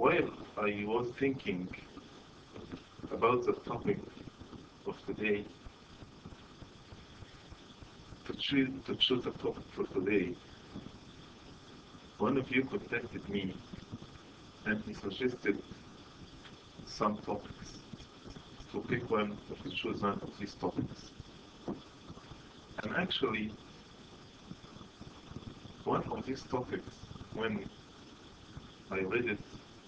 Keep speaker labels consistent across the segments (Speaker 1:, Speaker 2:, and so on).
Speaker 1: while I was thinking about the topic of today, to choose a topic for today, one of you contacted me and he suggested some topics, to pick one or to choose one of these topics. And actually, one of these topics, when I read it,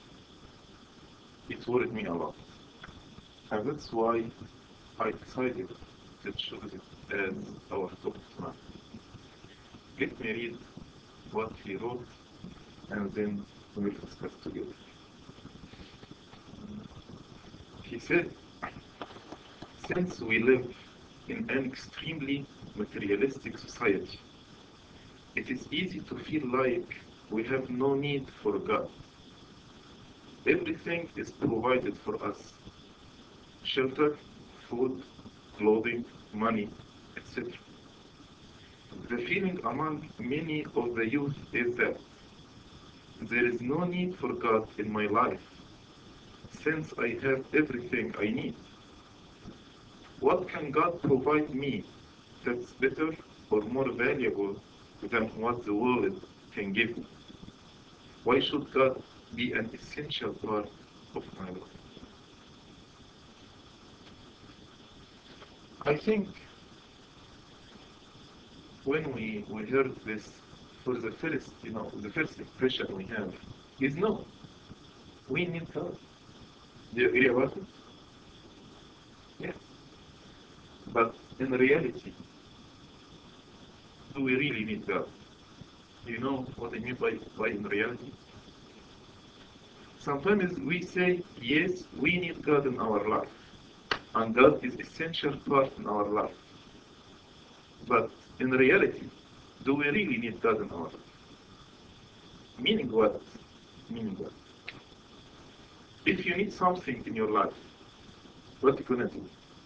Speaker 1: it worried me a lot. And that's why I decided to choose it as our topic tonight. Let me read what he wrote and then we will discuss together. He said, since we live in an extremely materialistic society, it is easy to feel like we have no need for God. Everything is provided for us: shelter, food, clothing, money, etc. The feeling among many of the youth is that there is no need for God in my life, since I have everything I need. What can God provide me that's better or more valuable than what the world can give me? Why should God be an essential part of my life? I think when we heard this, for the first impression we have is no, we need God. Do you agree about it? Yes. But in reality, do we really need God? Do you know what I mean by in reality? Sometimes we say, yes, we need God in our life, and God is essential part in our life. But in reality, do we really need God in our life? Meaning what? Meaning what? If you need something in your life, what are you gonna do?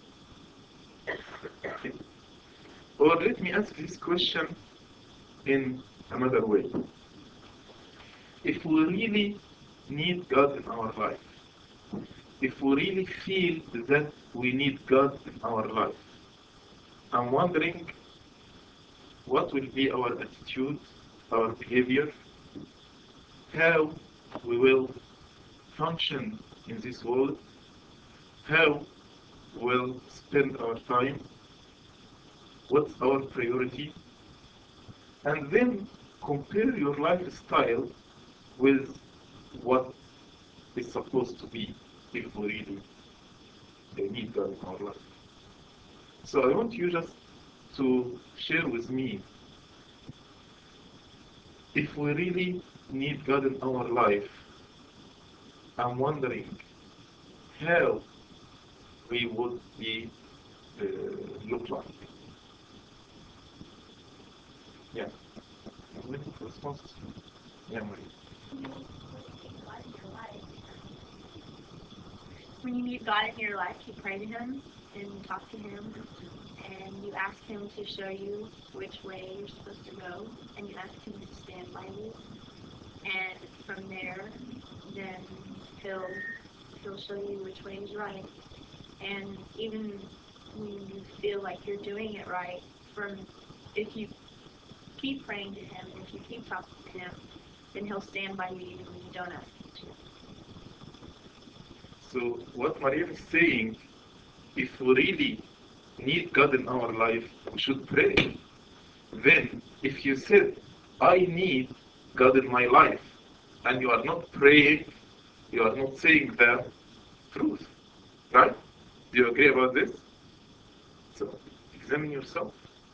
Speaker 1: Okay. Or let me ask this question in another way. If we really need God in our life, if we really feel that we need God in our life, I'm wondering what will be our attitude, our behavior, how we will function in this world, how we'll spend our time, what's our priority, and then compare your lifestyle with what is supposed to be if we really need God in our life. So I want you just to share with me, if we really need God in our life, I'm wondering how we would be look like. Yeah. Waiting for responses. Yeah, Maria.
Speaker 2: When you meet God in your life, you pray to Him and talk to Him, and you ask Him to show you which way you're supposed to go, and you ask Him to stand by you. And from there, then He'll show you which way is right. And even when you feel like you're doing it right, if you keep praying to Him, if you keep talking to Him, then He'll stand by you even when you don't ask Him to.
Speaker 1: So what Maria is saying, if we really need God in our life, we should pray. Then, if you said, I need God in my life, and you are not praying, you are not saying the truth, right? Do you agree about this? So, examine yourself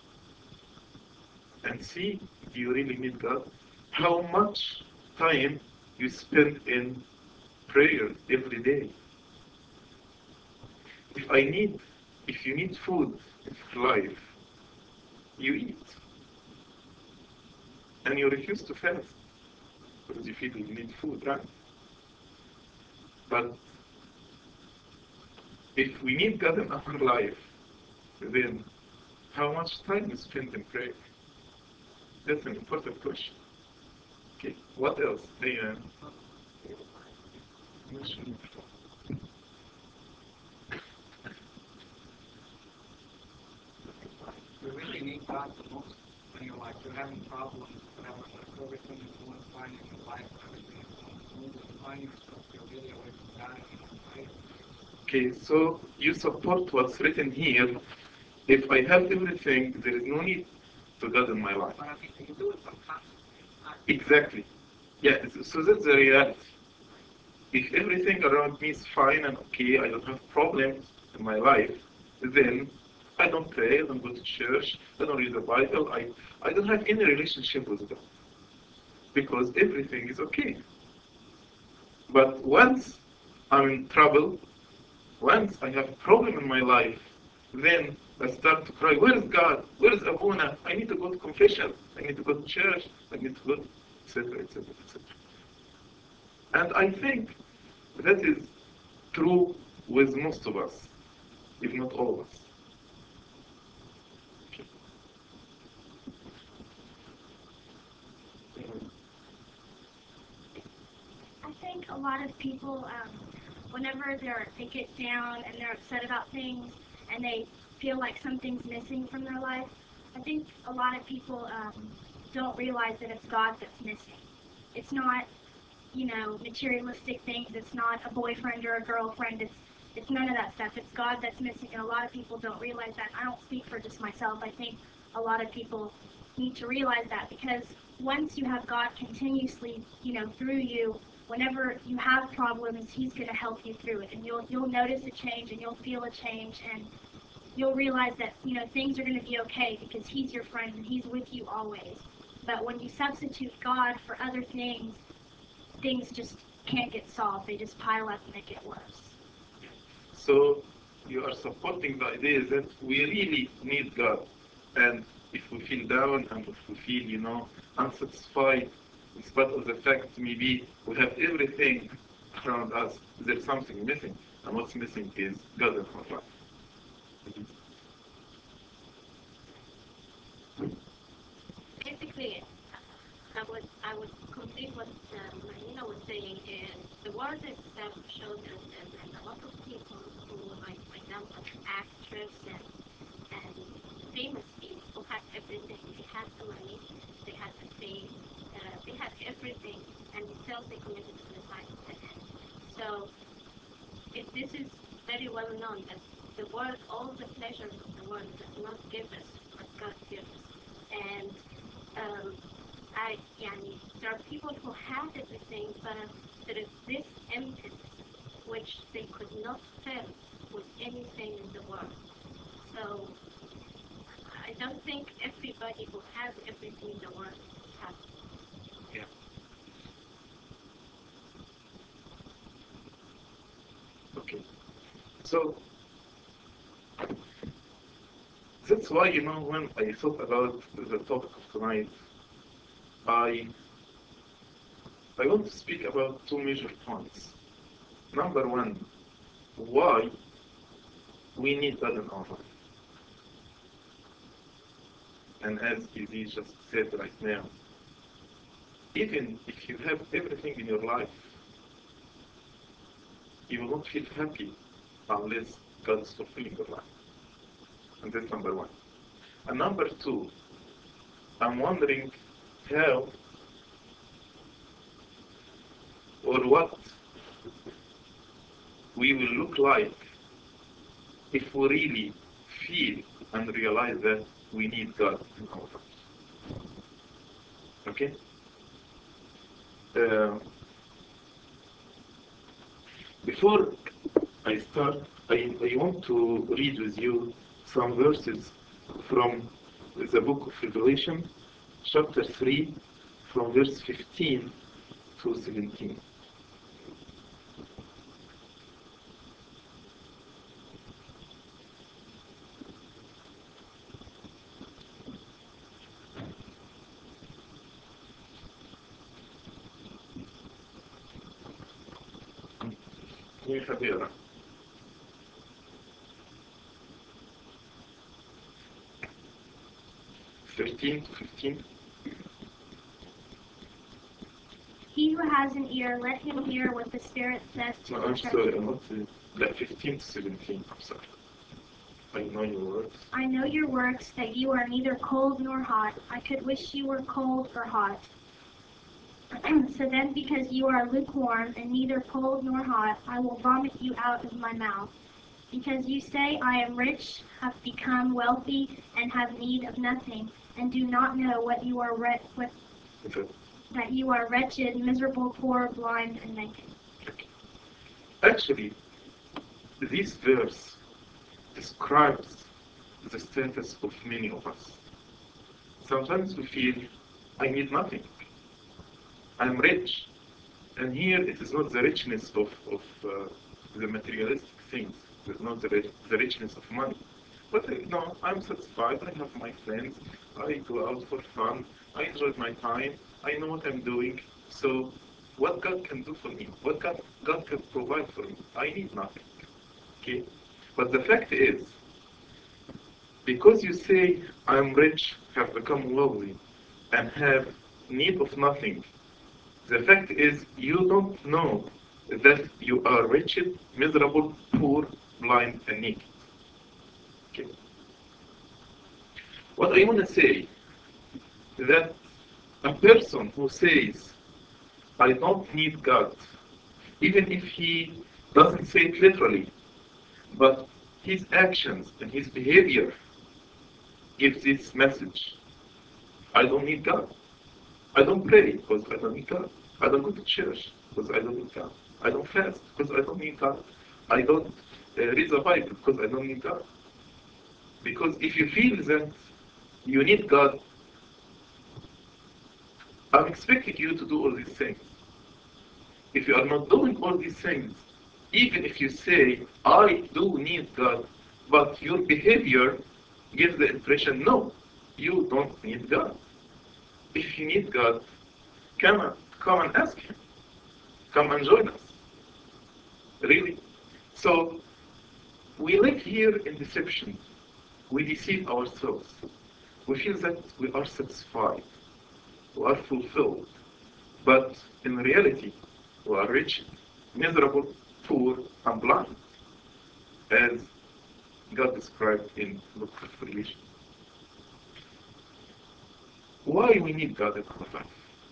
Speaker 1: and see, do you really need God? How much time you spend in prayer every day? If you need food in life, you eat. And you refuse to fast because you feel you need food, right? But if we need God in our life, then how much time we spend in prayer? That's an important question. Okay, what else?
Speaker 3: We really need God the most when you're like, you're having problems, whatever, like everything is going fine in your life, everything is going smooth, and you find yourself, you're really away from God, right?
Speaker 1: Okay, so you support what's written here. If I have everything, there is no need to God in my life.
Speaker 3: But I mean, you do it sometimes.
Speaker 1: Exactly. Yeah, so that's the reality. If everything around me is fine and okay, I don't have problems in my life, then I don't pray, I don't go to church, I don't read the Bible, I don't have any relationship with God. Because everything is okay. But once I'm in trouble, once I have a problem in my life, then I start to cry, where is God? Where is Abuna? I need to go to confession. I need to go to church. I need to go, etc., etc., etc. And I think that is true with most of us, if not all of us.
Speaker 2: I think a lot of people, whenever they get down and they're upset about things and they feel like something's missing from their life, I think a lot of people don't realize that it's God that's missing. It's not, materialistic things. It's not a boyfriend or a girlfriend. It's none of that stuff. It's God that's missing, and a lot of people don't realize that. I don't speak for just myself. I think a lot of people need to realize that, because once you have God continuously, through you, whenever you have problems, He's going to help you through it, and you'll notice a change, and you'll feel a change, and you'll realize that things are going to be okay because He's your friend and He's with you always. But when you substitute God for other things just can't get solved. They just pile up and make it worse.
Speaker 1: So you are supporting the idea that we really need God. And if we feel down and if we feel, unsatisfied, in spite of the fact maybe we have everything around us, there's something missing. And what's missing is God in our life.
Speaker 4: Basically, I would complete what Marina was saying, and the word itself shows us that a lot of people who, like, for example, actors and famous people who have everything. They had the money, they had the fame, they had everything, and still they committed suicide at the end. So, if this is very well known that the world, all the pleasures of the world does not give us what God gives. And there are people who have everything, but there is this emptiness which they could not fill with anything in the world. So I don't think everybody who has everything in the world is happy.
Speaker 1: Yeah. Okay. So that's why, when I thought about the topic of tonight, I want to speak about two major points. Number one, why we need God in our life. And as Izzy just said right now, even if you have everything in your life, you will not feel happy unless God is fulfilling your life. And that's number one. And number two, I'm wondering how or what we will look like if we really feel and realize that we need God in our lives. Okay? Before I start, I want to read with you some verses from the book of Revelation, chapter 3, from verse 15 to 17. مين يحب يقرأ؟ 13 to 15.
Speaker 2: He who has an ear, let him hear what the Spirit says to
Speaker 1: No,
Speaker 2: the
Speaker 1: I'm
Speaker 2: churches.
Speaker 1: sorry, I'm not saying. Like 15 to 17, I'm sorry. I know your words.
Speaker 2: I know your works, that you are neither cold nor hot. I could wish you were cold or hot. So then, because you are lukewarm and neither cold nor hot, I will vomit you out of my mouth. Because you say, I am rich, have become wealthy, and have need of nothing, and do not know what you are
Speaker 1: Okay.
Speaker 2: that you are wretched, miserable, poor, blind, and naked.
Speaker 1: Actually, this verse describes the status of many of us. Sometimes we feel, I need nothing. I'm rich. And here it is not the richness of the materialistic things. It's not the richness of money. But no, I'm satisfied. I have my friends. I go out for fun. I enjoy my time. I know what I'm doing. So what God can do for me? What God can provide for me? I need nothing. Okay? But the fact is, because you say, I'm rich, have become wealthy, and have need of nothing, the fact is, you don't know that you are wretched, miserable, poor, blind, and naked. Okay. What I want to say is that a person who says, I don't need God, even if he doesn't say it literally, but his actions and his behavior gives this message. I don't need God. I don't pray because I don't need God. I don't go to church because I don't need God. I don't fast because I don't need God. I don't read the Bible because I don't need God. Because if you feel that you need God, I'm expecting you to do all these things. If you are not doing all these things, even if you say, I do need God, but your behavior gives the impression, no, you don't need God. If you need God, come and ask Him. Come and join us. Really? So, we live here in deception. We deceive ourselves. We feel that we are satisfied. We are fulfilled. But in reality, we are wretched, miserable, poor, and blind, as God described in the book of Revelation. Why we need God in our life?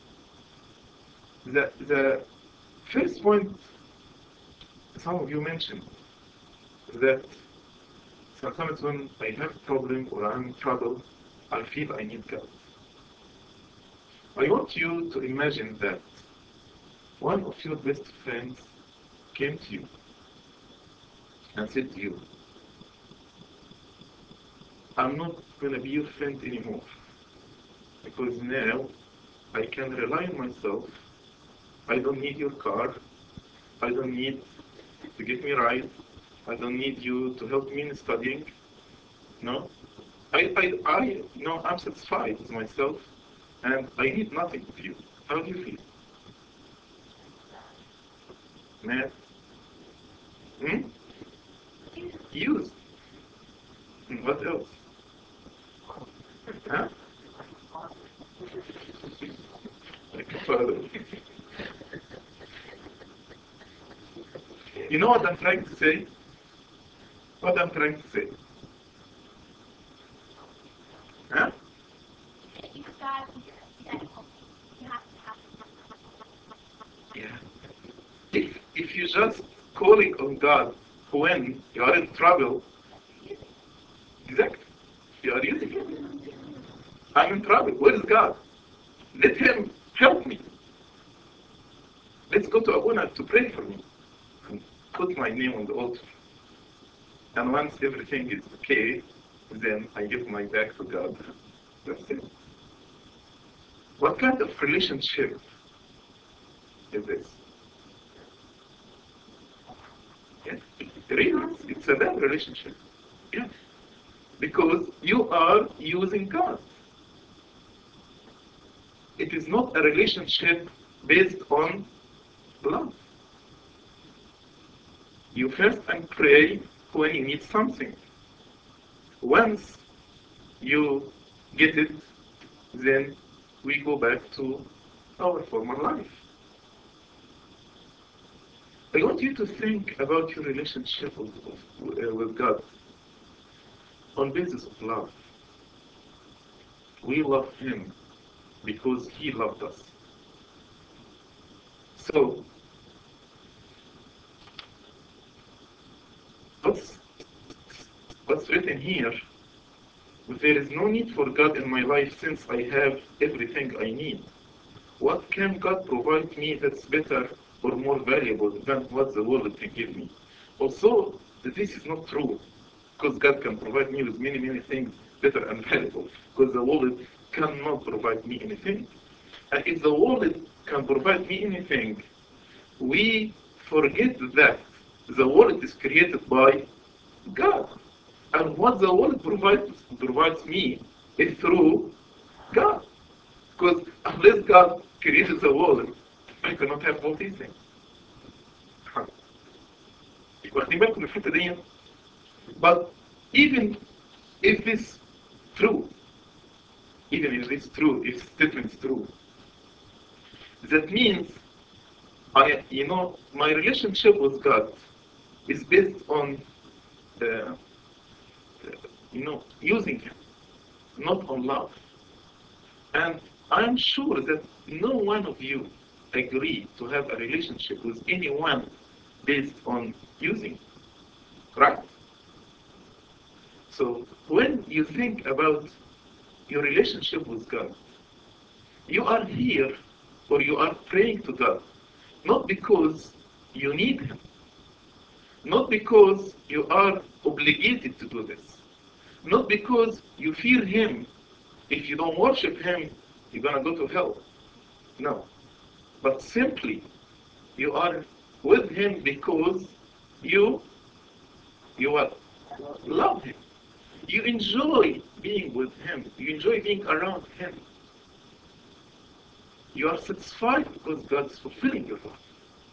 Speaker 1: The first point, some of you mentioned, that sometimes when I have a problem or I'm in trouble, I feel I need God. I want you to imagine that one of your best friends came to you and said to you, I'm not going to be your friend anymore because now I can rely on myself. I don't need your car. I don't need to get me right. I don't need you to help me in studying. No. I'm satisfied with myself and I need nothing of you. How do you feel? Mad? Used. What else? Huh? Like a father. You know what I'm trying to say? What I'm trying to say? Huh?
Speaker 4: You got you have to have
Speaker 1: Yeah. If you just calling on God when you are in trouble, exactly, you are using it. I'm in trouble. Where is God? Let Him help me. Let's go to Abuna to pray for me. And put my name on the altar. And once everything is okay, then I give my back to God. That's it. What kind of relationship is this? Yeah. Really, it's a bad relationship. Yeah. Because you are using God. It is not a relationship based on love. You fast and pray when you need something. Once you get it, then we go back to our former life. I want you to think about your relationship with God on basis of love. We love Him because He loved us. So, what's written here? There is no need for God in my life since I have everything I need. What can God provide me that's better or more valuable than what the world can give me? Also, this is not true, because God can provide me with many, many things better and valuable, because the world cannot provide me anything. And if the world can provide me anything, we forget that the world is created by God. And what the world provides me is through God. Because unless God created the world, I cannot have all these things. واخدين بالكم من الحته دي؟ But even if this true, even if this true, if statement is true, that means my relationship with God is based on using Him, not on love. And I'm sure that no one of you agree to have a relationship with anyone based on using, right? So when you think about your relationship with God, you are here or you are praying to God, not because you need Him, not because you are obligated to do this, not because you fear Him. If you don't worship Him, you're going to go to hell. No. But simply, you are with Him because you what? Love Him. You enjoy being with Him. You enjoy being around Him. You are satisfied because God is fulfilling your love.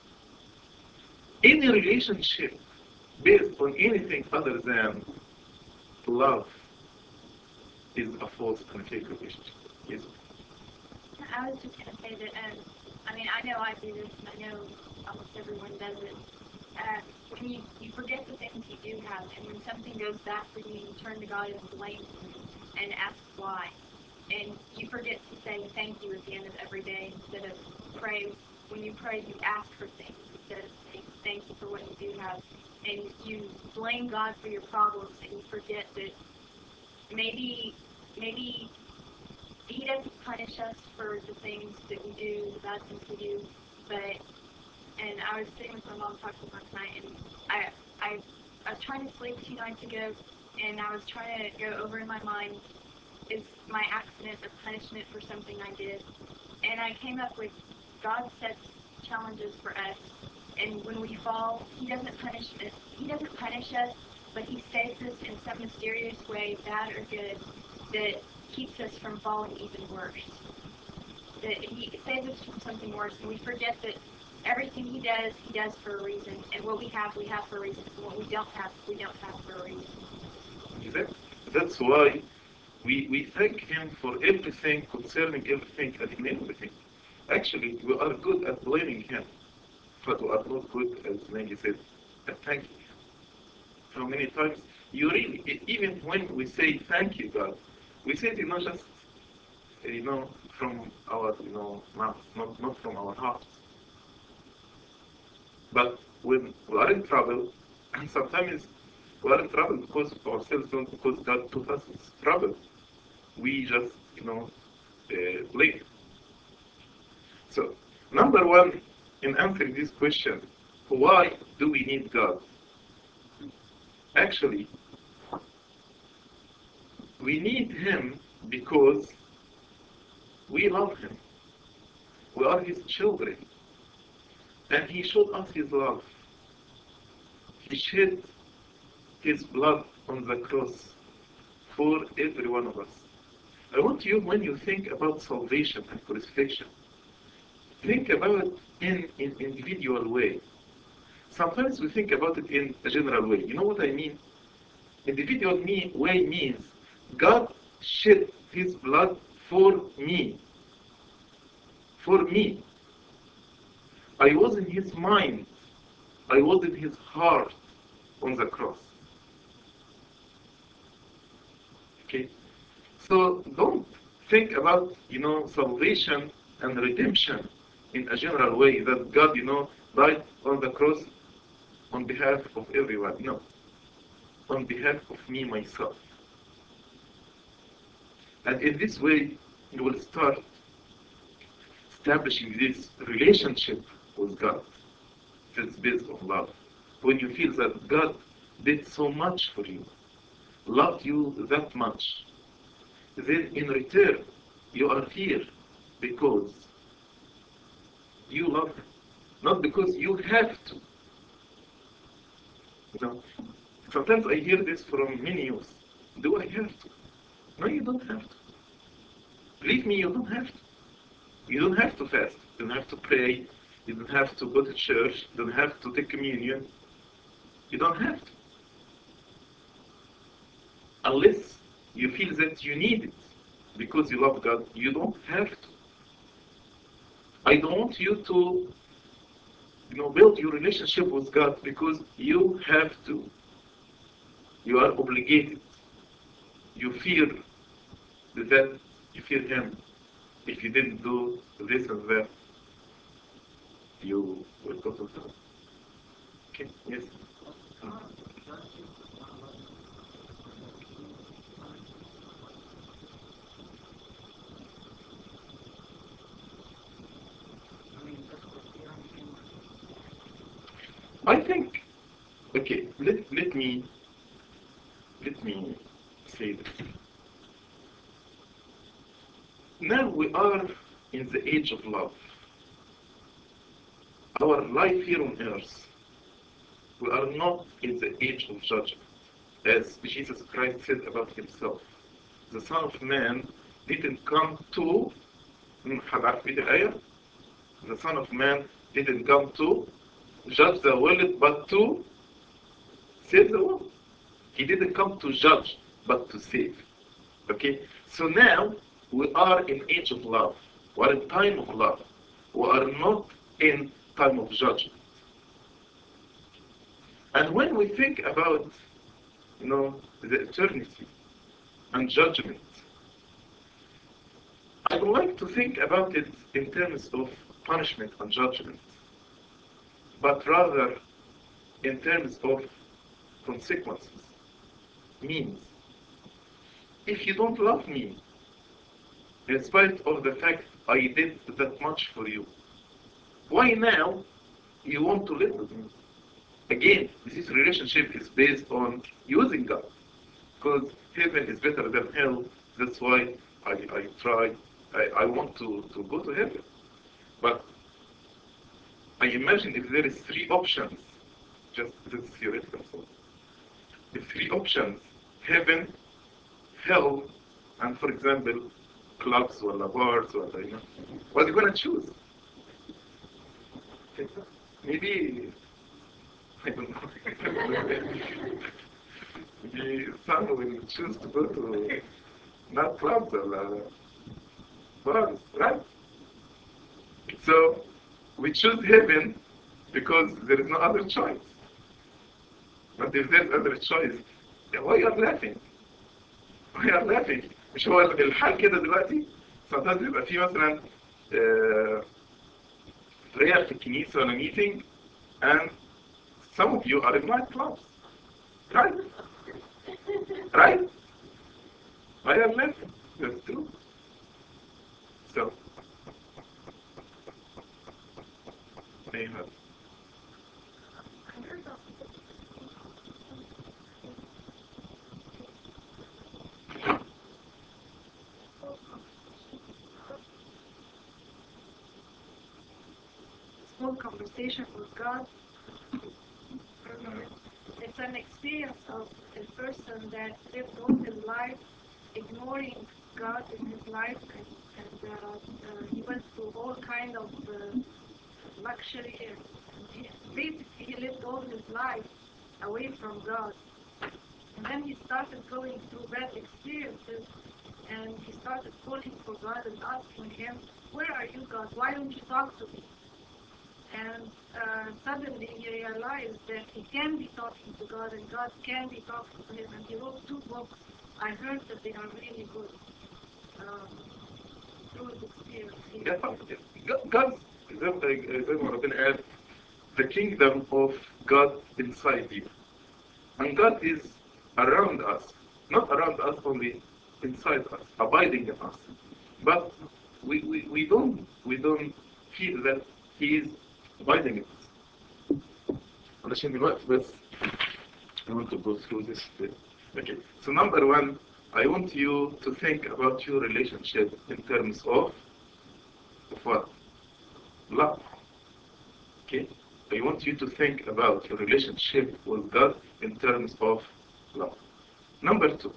Speaker 1: Any relationship based on anything other than love is a false and fake relationship. Yes.
Speaker 2: I was just going to say that, I know I do this, and I know almost everyone does it. When you forget the things you do have, and when something goes bad for you, you turn to God and blame and ask why. And you forget to say thank you at the end of every day instead of pray. When you pray, you ask for things instead of saying thank you for what you do have. And you blame God for your problems, and you forget that maybe He doesn't punish us for the things that we do, the bad things we do, and I was sitting with my mom talking last night, and I was trying to sleep 2 nights ago, and I was trying to go over in my mind, is my accident a punishment for something I did? And I came up with, God sets challenges for us, and when we fall, He doesn't punish us, but He saves us in some mysterious way, bad or good, that keeps us from falling even worse. That He saves us from something worse, and we forget that everything He does for a reason, and what we have for a reason, and what we don't have for a reason.
Speaker 1: That's why we thank Him for everything, concerning everything, and in everything. Actually, we are good at blaming Him, but we are not good, as Maggie said, at thanking Him. How many times even when we say thank you, God, we say it not just from our mouth, not from our hearts. But when we are in trouble, and sometimes we are in trouble because of ourselves, not because God put us in trouble. We just blame. So, number one, in answering this question, why do we need God? Actually, we need Him because we love Him. We are His children. And He showed us His love. He shed His blood on the cross for every one of us. I want you, when you think about salvation and crucifixion, think about it in an individual way. Sometimes we think about it in a general way. You know what I mean? Individual way means God shed His blood for me. For me. I was in His mind I was in his heart on the cross. Okay? So don't think about, salvation and redemption in a general way, that God, died on the cross on behalf of everyone. No. On behalf of me, myself. And in this way, you will start establishing this relationship with God. This based on love. When you feel that God did so much for you, loved you that much, then in return, you are here because you love Him, not because you have to. Sometimes I hear this from many youth. Do I have to? No, you don't have to. Believe me, you don't have to. You don't have to fast. You don't have to pray. You don't have to go to church. You don't have to take communion. You don't have to. Unless you feel that you need it because you love God, you don't have to. I don't want you to build your relationship with God because you have to. You are obligated. You fear that, you fear Him. If you didn't do this and that, you will go to hell. Okay, yes. I think, okay, let me say this. Now we are in the age of love. Our life here on earth, we are not in the age of judgment. As Jesus Christ said about Himself, the Son of Man didn't come to, the Son of Man didn't come to judge the world, but to save the world. He didn't come to judge, but to save. Okay? So now, we are in age of love. We are in time of love. We are not in time of judgment. And when we think about, the eternity and judgment, I would like to think about it in terms of punishment and judgment, but rather in terms of consequences, means. If you don't love me, in spite of the fact I did that much for you, why now you want to live with me? Again, this relationship is based on using God, because heaven is better than hell. That's why I want to go to heaven. But I imagine if there is three options, just this is theoretical thought. The three options, heaven, hell, and for example, clubs or bars or what are you going to choose? Maybe, I don't know. Maybe some will choose to go to not clubs or bars, right? So we choose heaven because there is no other choice. But if there's other choice, then why are you laughing? Why are you laughing? مش هو الحال كده دلوقتي؟ sometimes بيبقى في مثلا prayer في الكنيسة ولا meeting, and some of you are in night clubs, right? Right? Why are you laughing? That's true. So, amen.
Speaker 2: Small conversation with God. It's an experience of a person that lived all his life ignoring God in his life, and he went through all kind of luxury. Basically, he lived all his life away from God. And then he started going through bad experiences, and he started calling for God and asking Him, "Where are you, God? Why don't you talk to me?"
Speaker 5: And suddenly he realized that he can be talking to God and God can be talking to him. And he wrote 2 books. I heard that they are really good. Through his experience.
Speaker 1: Yeah, God, the kingdom of God inside you. And God is around us, not around us only, inside us, abiding in us. But we don't feel that He is abiding in us. علشان الوقت بس I want to go through this bit. Okay. So number 1, I want you to think about your relationship in terms of what? Love. Okay? I want you to think about your relationship with God in terms of love. Number 2.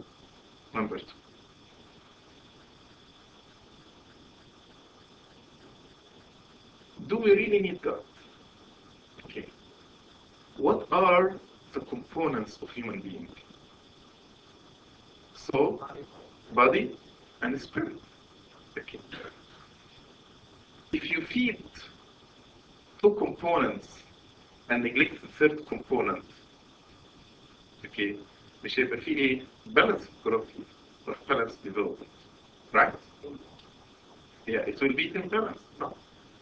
Speaker 1: Do we really need God? Okay. What are the components of human being? Soul, body, and spirit. Okay. If you feed 2 components and neglect the 3rd component, okay, مش هيبقى فيه ايه؟ balance growth or balance development, right? Yeah, it will be imbalanced, no?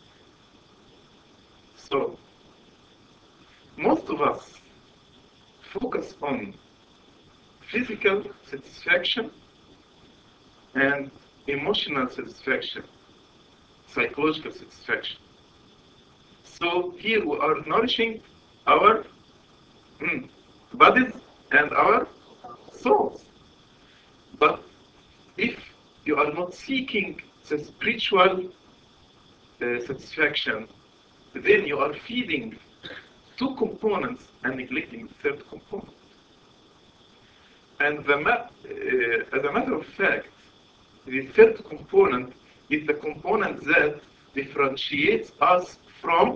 Speaker 1: So, most of us focus on physical satisfaction and emotional satisfaction, psychological satisfaction. So here we are nourishing our bodies and our souls. But if you are not seeking the spiritual satisfaction, then you are feeding 2 components and neglecting the 3rd component. And as a matter of fact, the 3rd component is the component that differentiates us from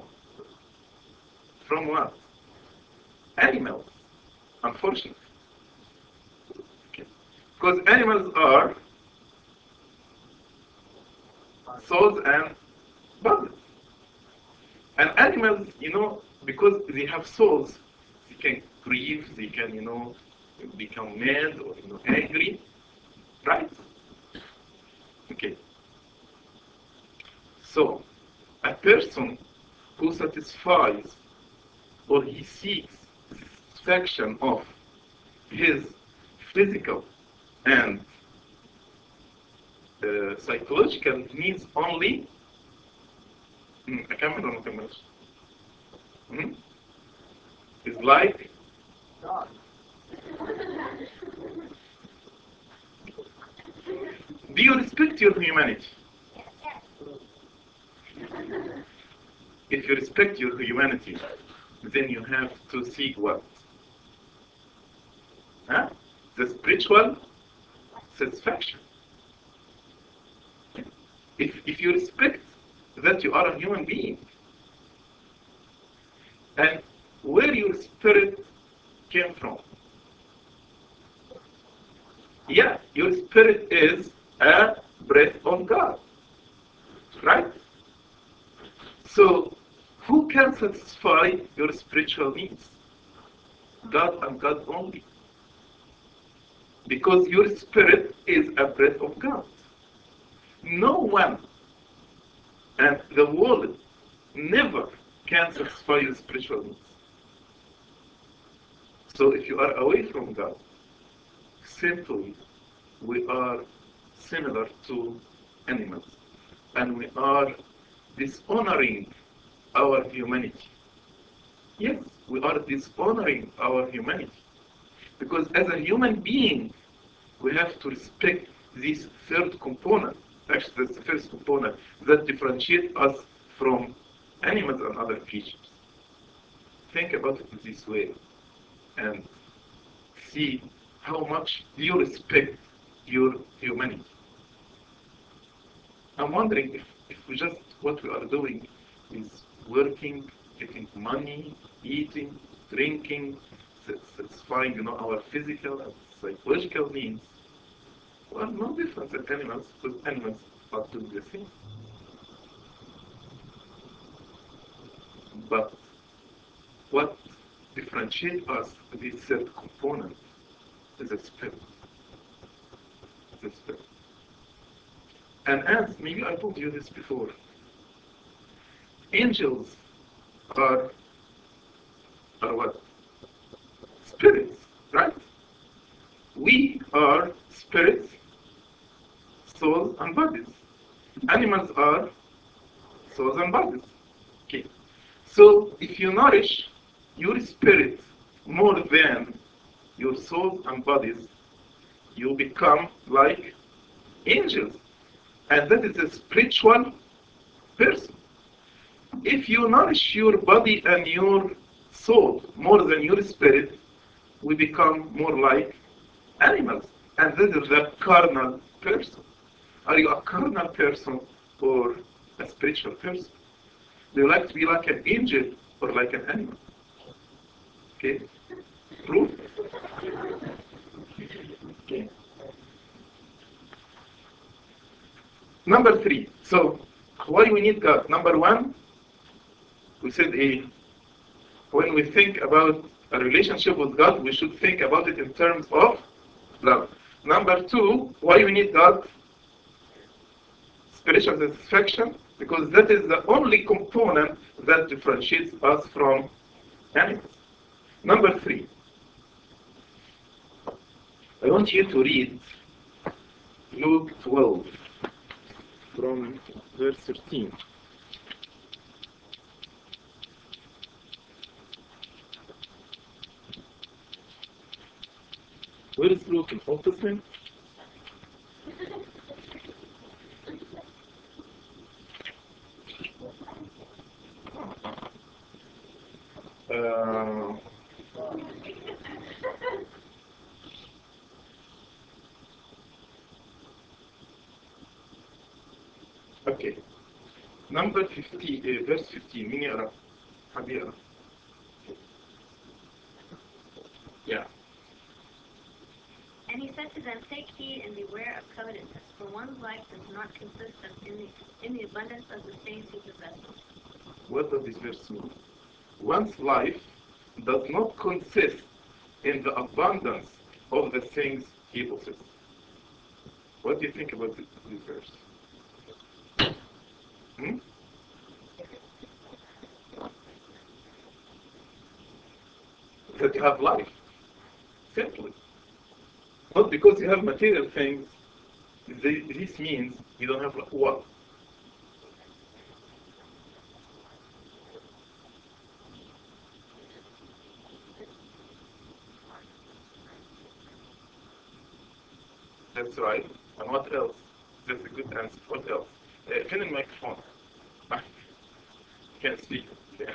Speaker 1: what? Animals, unfortunately. Okay. Because animals are souls and bodies. And animals, because they have souls, they can grieve, they can, become mad or angry, right? Okay. So, a person who satisfies or he seeks satisfaction of his physical and psychological needs only. أكمل ولا ما أكملش؟ Is like
Speaker 3: God.
Speaker 1: Do you respect your humanity? If you respect your humanity, then you have to seek what? Huh? The spiritual satisfaction. If you respect that you are a human being, and where your spirit came from. Yeah, your spirit is a breath of God, right? So, who can satisfy your spiritual needs? God and God only. Because your spirit is a breath of God. No one and the world never can satisfy your spiritual needs. So if you are away from God, simply we are similar to animals, and we are dishonoring our humanity. Yes, we are dishonoring our humanity. Because as a human being, we have to respect this 3rd component. Actually, that's the 1st component that differentiates us from animals and other creatures. Think about it this way and see how much do you respect your humanity. I'm wondering if we just what we are doing is working, getting money, eating, drinking, satisfying our physical and psychological needs. Well, no different than animals, because animals are doing the same. what differentiates us, this third component, is the spirit. The spirit. And as maybe I told you this before, angels are what? Spirits, right? We are spirits, souls, and bodies. Animals are souls and bodies. Okay. So if you nourish your spirit more than your souls and bodies, you become like angels. And that is a spiritual person. If you nourish your body and your soul more than your spirit, we become more like animals. And this is the carnal person. Are you a carnal person or a spiritual person? Do you like to be like an angel or like an animal? Okay? Proof? Okay. Number 3. So, why we need God? Number 1, we said when we think about a relationship with God, we should think about it in terms of love. Number 2, why we need God? Spiritual satisfaction, because that is the only component that differentiates us from animals. Number 3, I want you to read Luke 12 from verse 13. Where is Luke in Old Testament? Okay. Number 50, verse 15. مين يقرأ؟ حد يقرأ؟ Yeah.
Speaker 2: And he said to them, take heed and beware of covetousness, for one's life does not consist in the abundance of the things he possesses.
Speaker 1: What does this verse mean? One's life does not consist in the abundance of the things he possesses. What do you think about this verse? That you have life, simply. Not because you have material things, this means you don't have what? That's right. And what else? That's a good answer. What else? Turn the microphone. Can't speak. Yeah.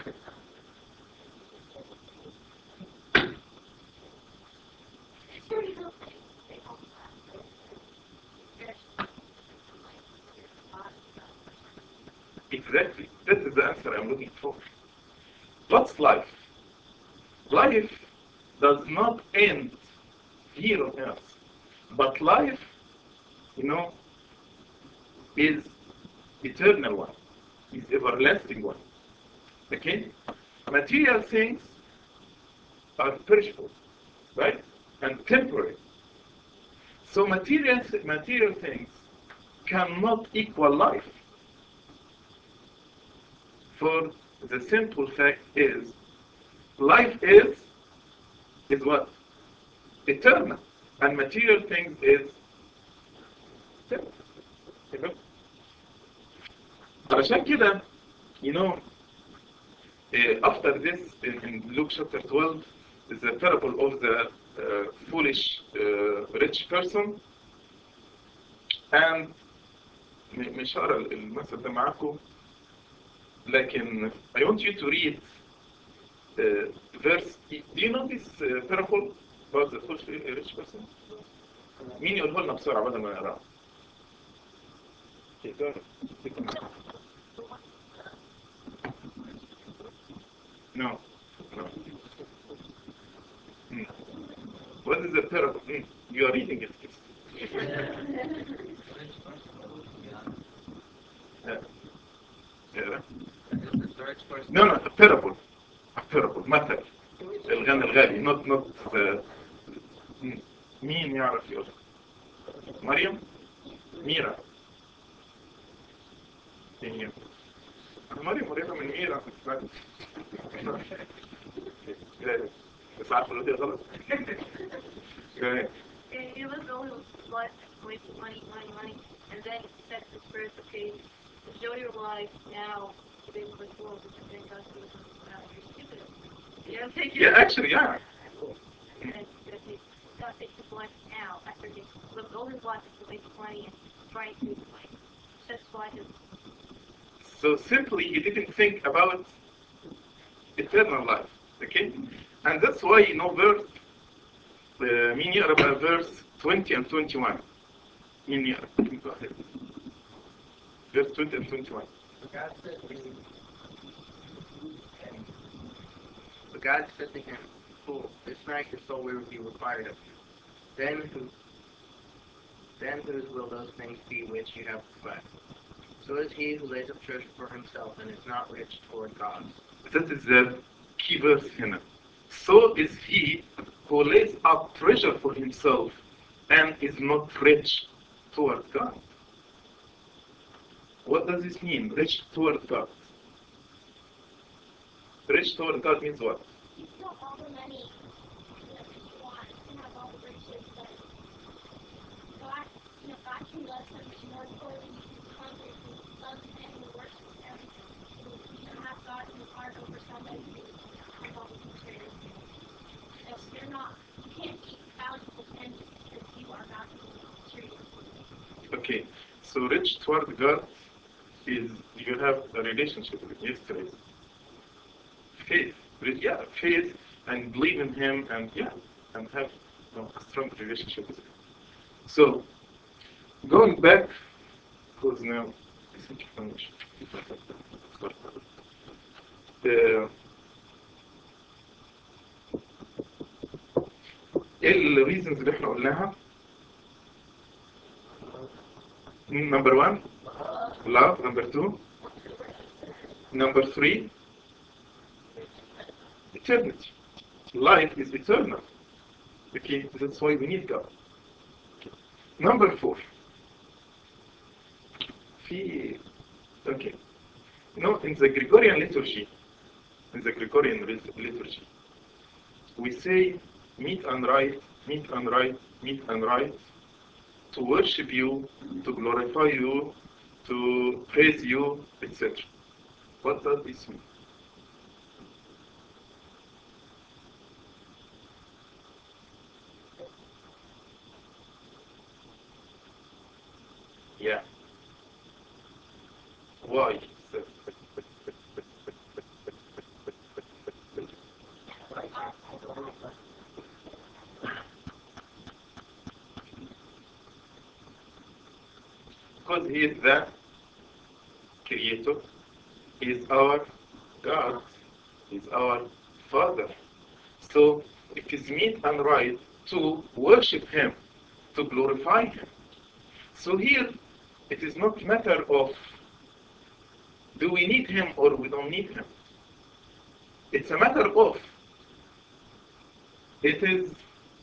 Speaker 1: Exactly. This is the answer I'm looking for. What's life? Life does not end here on earth. But life, is eternal one, is everlasting one. Okay? Material things are perishable, right? And temporary. So material things cannot equal life. For the simple fact is, life is what? Eternal. And material things is temporary. علشان كده, after this, in Luke chapter 12, is the parable of the foolish rich person. And مش هقرا المثل ده معاكم, لكن I want you to read verse. Do you know this parable about the foolish rich person? مين يقوله لنا بسرعة بدل ما نقراه؟ No. What is the parable? You are reading it. Yeah. No, a parable. A parable مثل الغني الغالي not مين يعرف يقول مريم ميرا مريم قريبة من ميرا بس عارفة الودية غلط
Speaker 2: It was always blessed with money, and then it said the spirit of faith. Jody realized now they were full because then God was you're stupid. You don't take your
Speaker 1: actually, yeah.
Speaker 2: And God takes the blessed out after they lived all his life to make money and trying to satisfy his.
Speaker 1: So simply, he didn't think about eternal life, okay? And that's why, verse, مين يقرأ بقى verse 20 and 21. مين يقرأ؟ Go ahead. Verse 20 and 21.
Speaker 6: But God said to him, "Fool, this night your soul will be required of you. Then whose will those things be which you have requested? So is he who lays up treasure for himself and is not rich toward God."
Speaker 1: That is the key verse here. So is he who lays up treasure for himself and is not rich toward God. What does this mean, rich toward God? Rich toward God means what?
Speaker 4: You want all the money that you want and have all the riches, but God, God can love something more than you can conquer. You love him and worship him. You don't have God in your heart over somebody who has all these materials. You can't be valuable to him just because you are valuable materials.
Speaker 1: Okay, so rich toward God is you have a relationship with yesterday. Faith, faith and believe in him and have a strong relationship with him. So, going back, because now I think you finish. ايه الريزنز اللي احنا قلناها؟ Number 1 love. Number 2 number 3 eternity. Life is eternal. Okay, that's why we need God. Number 4 okay, in the Gregorian liturgy, we say meet and right, to worship you, to glorify you, to praise you, etc. What does this mean? Yeah. Why? Because he is the creator, he is our God, he is our Father. So it is meet and right to worship him, to glorify him. So here it is not a matter of do we need him or we don't need him. It's a matter of it's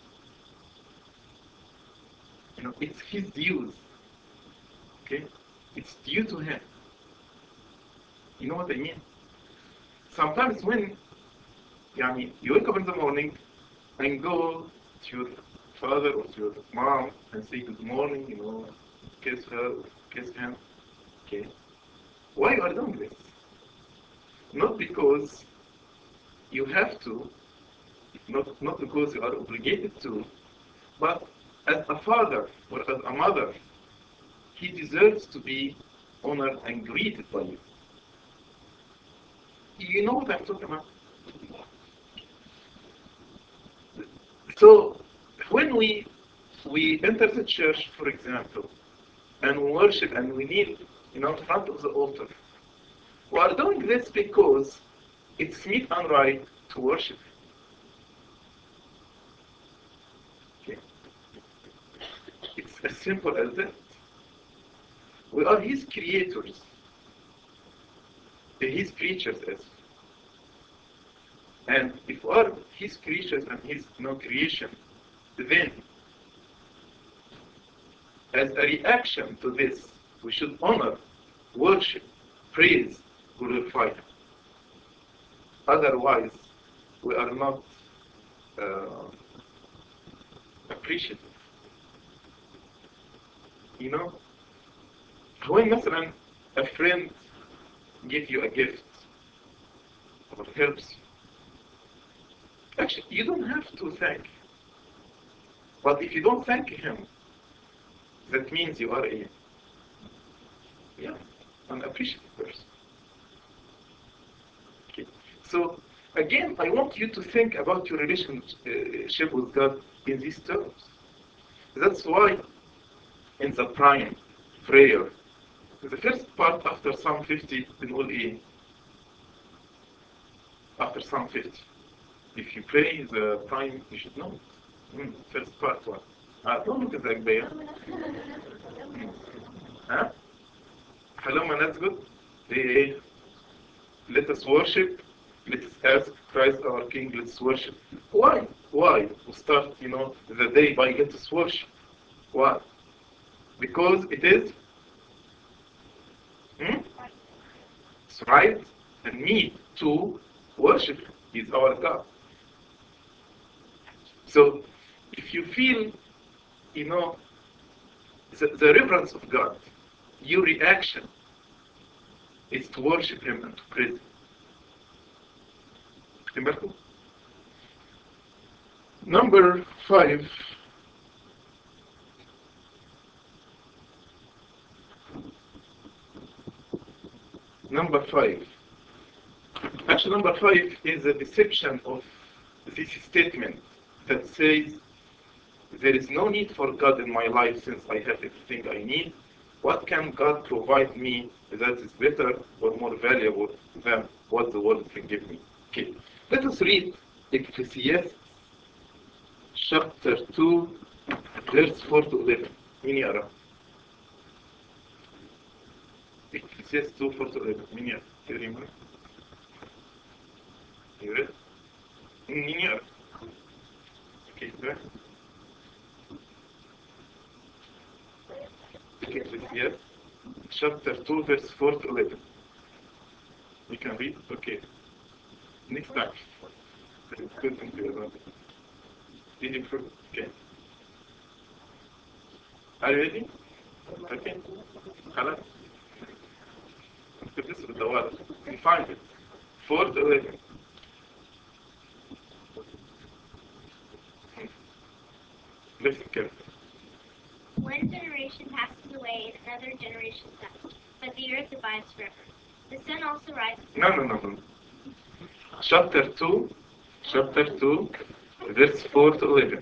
Speaker 1: his dues. Okay? It's due to him. You know what I mean? Sometimes when you wake up in the morning and go to your father or to your mom and say good morning, kiss her, kiss him. Okay? Why you are doing this? Not because you have to, not because you are obligated to, but as a father or as a mother, he deserves to be honored and greeted by you. You know what I'm talking about? So when we enter the church, for example, and we worship and we kneel in front of the altar, we are doing this because it's meet and right to worship. Okay. It's as simple as that. We are his creators, his creatures as. And if are His creatures and His no creation, then as a reaction to this, we should honor, worship, praise, glorify Him. Otherwise, we are not appreciative. You know, when مثلا a friend gives you a gift or helps you, actually you don't have to thank. But if you don't thank him, that means you are an appreciative person. Okay. So again, I want you to think about your relationship with God in these terms. That's why in the prime prayer, the first part after Psalm 50 بنقول ايه؟ After Psalm 50. If you pray the prime, you should know it. First part one. Don't look at the Agbeya. Huh? Hello, that's good. Let us worship. Let us ask Christ our King. Let's worship. Why? Why? We start, the day by let us worship. Why? Because it is it's right and need to worship Him. He's our God. So if you feel, the reverence of God, your reaction is to worship Him and to praise Him. Number 5. Actually, number 5 is a deception of this statement that says, there is no need for God in my life since I have everything I need. What can God provide me that is better or more valuable than what the world can give me? Okay, let us read Ecclesiastes chapter 2, verse 4 to 11. مين يقرأ؟ Ecclesiastes 2, 4 to 11. مين يقرأ؟ تقري معي؟ يقرأ؟ مين يقرأ؟ Okay, right? Ecclesiastes chapter 2, verse 4 to 11. You can read? Okay. Next time. Did you prove? Okay. Are you ready? Okay. خلاص. This is the word. You find it. 4 to 11. Listen carefully.
Speaker 2: One generation passes away and another generation comes, but the earth abides forever. The sun also rises.
Speaker 1: No. Chapter 2, verse 4 to 11.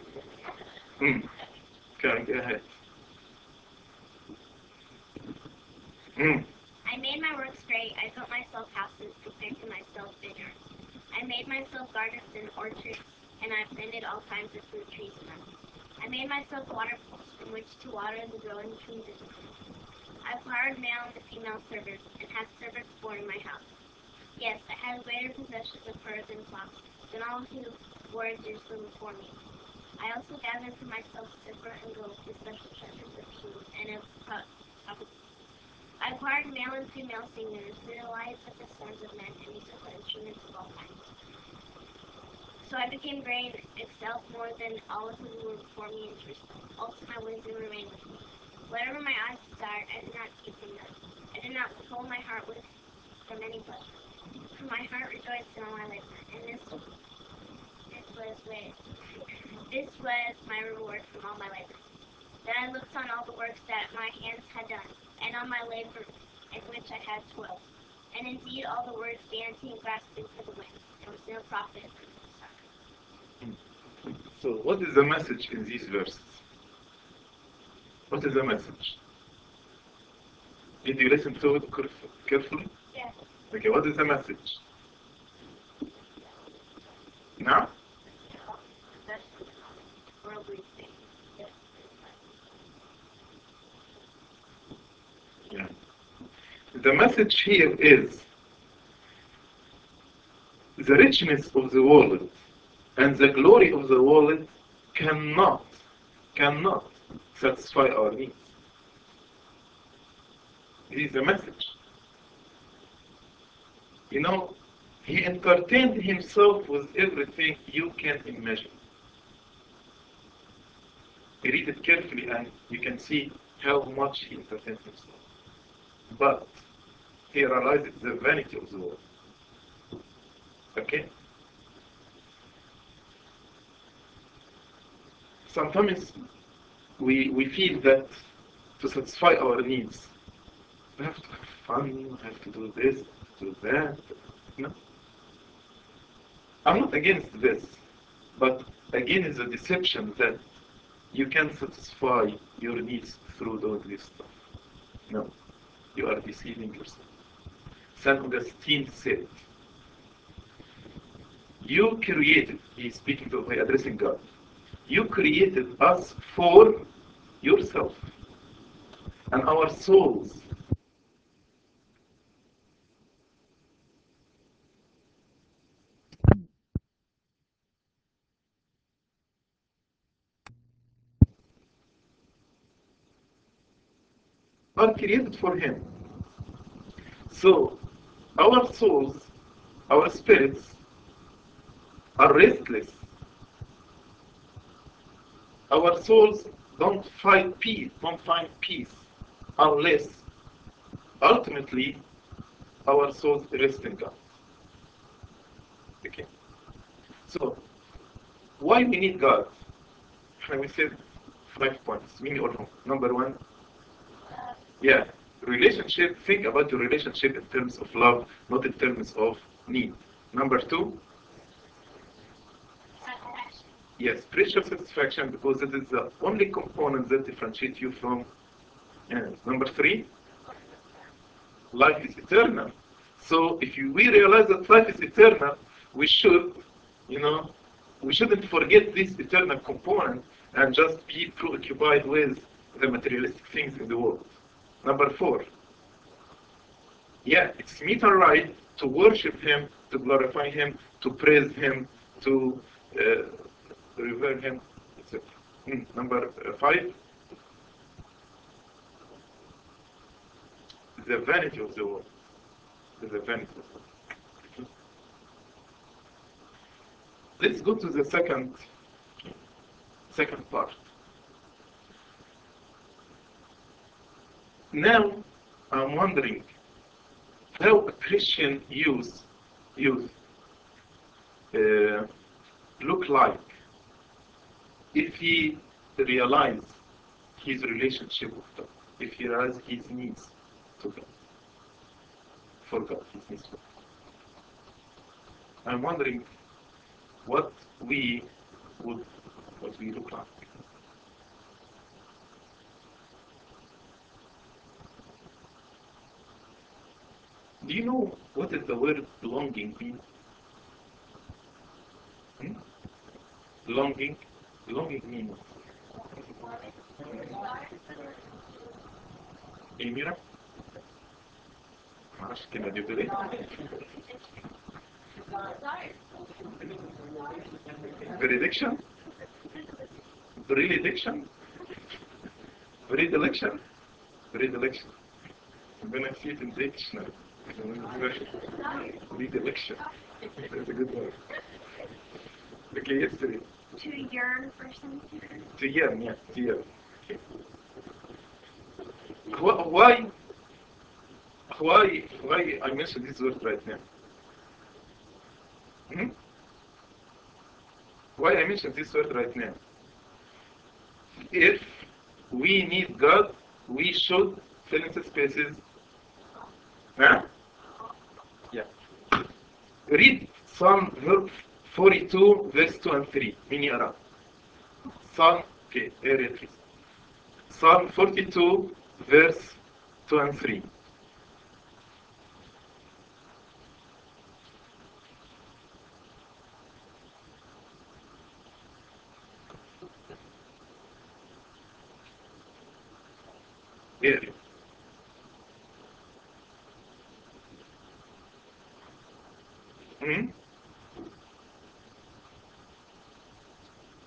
Speaker 1: Okay, go ahead.
Speaker 2: I made my works great. I built myself houses, prepared for myself vineyards. I made myself gardens and orchards, and I planted all kinds of fruit trees in them. I made myself waterfalls from which to water the growing trees in them. I acquired male and female servants, and had servants born in my house. Yes, I had greater possessions of furs and flocks than all who were in Jerusalem before me. I also gathered for myself silver and gold, the special treasures of kings and of prophets. I acquired male and female singers, the delights of the sons of men, and musical instruments of all kinds. So I became great and excelled more than all who were before me in Jerusalem. Also my wisdom remained with me. Whatever my eyes desired, I did not keep from them. I did not withhold my heart from any pleasure. For my heart rejoiced in all my labor, and this was my reward from all my labor. Then I looked on all the works that my hands had done, and on my labor in which I had toiled. And indeed all the words vanity and grasping for the wind. There was no profit in them.
Speaker 1: So what is the message in these verses? What is the message? Did you listen to it carefully?
Speaker 2: Yes.
Speaker 1: Okay, what is the message? Now?
Speaker 2: That's worldly things.
Speaker 1: Yeah. The message here is the richness of the world and the glory of the world cannot satisfy our needs. It is a message. You know, he entertained himself with everything you can imagine. Read it carefully and you can see how much he entertained himself. But he realized the vanity of the world. Okay? Sometimes we feel that to satisfy our needs, we have to have fun, we have to do this, do that. No? I'm not against this, but again it's a deception that you can satisfy your needs through doing this stuff. No, you are deceiving yourself. St. Augustine said, you created, he's speaking to, addressing God, you created us for yourself. And our souls are created for Him. So, our souls, our spirits are restless. Our souls don't find peace unless ultimately our souls rest in God. Okay. So, why we need God? We said 5 points. Many or no. Number 1, yeah, relationship. Think about your relationship in terms of love, not in terms of need. Number 2, yes, spiritual satisfaction, because it is the only component that differentiates you from animals. Number 3, life is eternal. So if we realize that life is eternal, we should, we shouldn't forget this eternal component and just be preoccupied with the materialistic things in the world. Number 4, yeah, it's meet and right to worship Him, to glorify Him, to praise Him, to revere Him, etc. Number 5, the vanity of the world. The vanity of the world. Let's go to the second part. Now, I'm wondering how a Christian youth look like if he realizes his relationship with God, if he realizes his needs to God, for God, his needs for God. I'm wondering what we look like. Do you know what is the word longing means? Longing means. Emira? معرفش الكلمة دي بتقول ايه؟ Predilection? Predilection? Predilection? Predilection. ربنا نسيت الديكشنري. Predilection. That's a good word. Okay, yesterday.
Speaker 2: To yearn for something.
Speaker 1: To yearn, yeah, to yearn. Okay. Why I mentioned this word right now? Why I mentioned this word right now? If we need God, we should fill in the spaces. Huh? Yeah. Read Psalm 42, verse 2 and 3. Mini Ara. Psalm, okay, area 3. Psalm 42, verse 2 and 3. Area.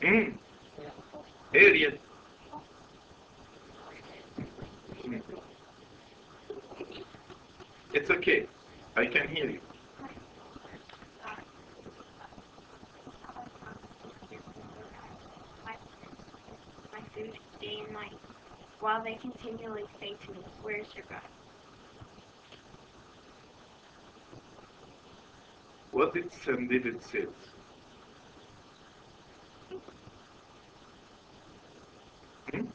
Speaker 1: Mm. Area. Mm. It's okay. I can hear you.
Speaker 2: My food day and night, while they continually say to me, "Where's your God?"
Speaker 1: What did Saint David say? Hmm?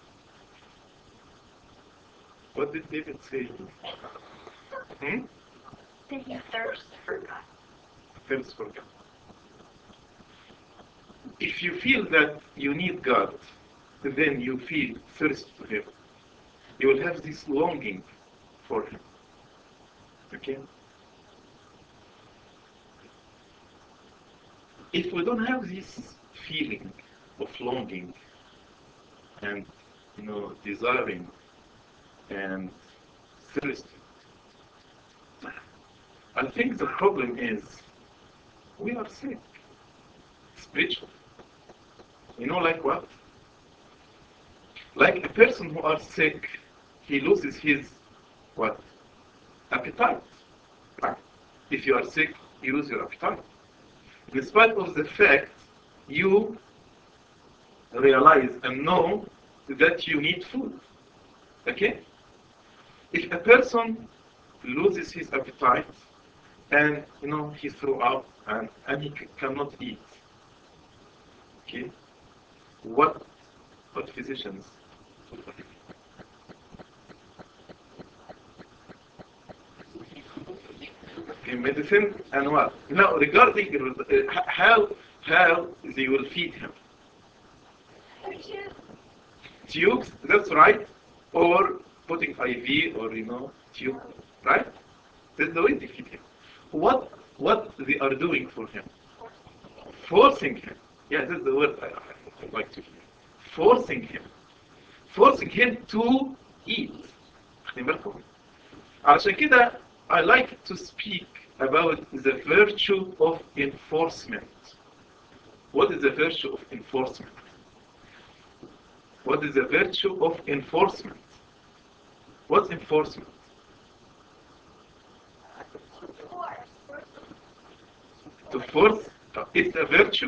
Speaker 1: What did David say? Hmm?
Speaker 2: That he thirsts for God.
Speaker 1: Thirst for God. If you feel that you need God, then you feel thirst for Him. You will have this longing for Him. Okay? If we don't have this feeling of longing and desiring and thirst, I think the problem is we are sick spiritually. Like what? Like a person who are sick, he loses his what? Appetite. Right? If you are sick, you lose your appetite. In spite of the fact you realize and know that you need food. Okay? If a person loses his appetite and he throw up and he cannot eat, okay, what physicians in medicine and what? Now regarding how they will feed him. Tubes, that's right, or putting IV or tube, right? That's the way they feed him. What they are doing for him? Forcing him. Yeah, that's the word I like to hear. Forcing him to eat. خلي بالكم. عشان كده I like to speak about the virtue of enforcement. What is the virtue of enforcement? What is the virtue of enforcement? What's enforcement? To force, it's a virtue.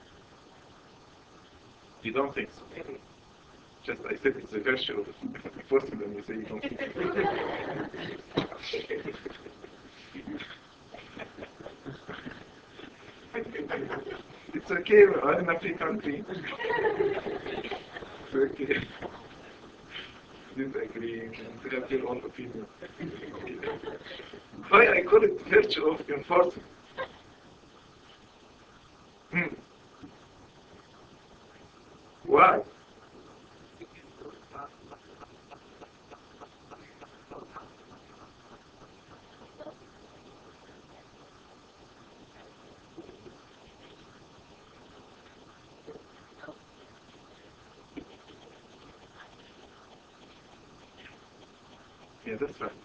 Speaker 1: You don't think so? Just I said it's a virtue of enforcement, and you say you don't think so. It's okay, we're in a free country. It's okay. Disagreeing and have your own opinion. Why I call it virtue of enforcement? Why? Yeah, that's right.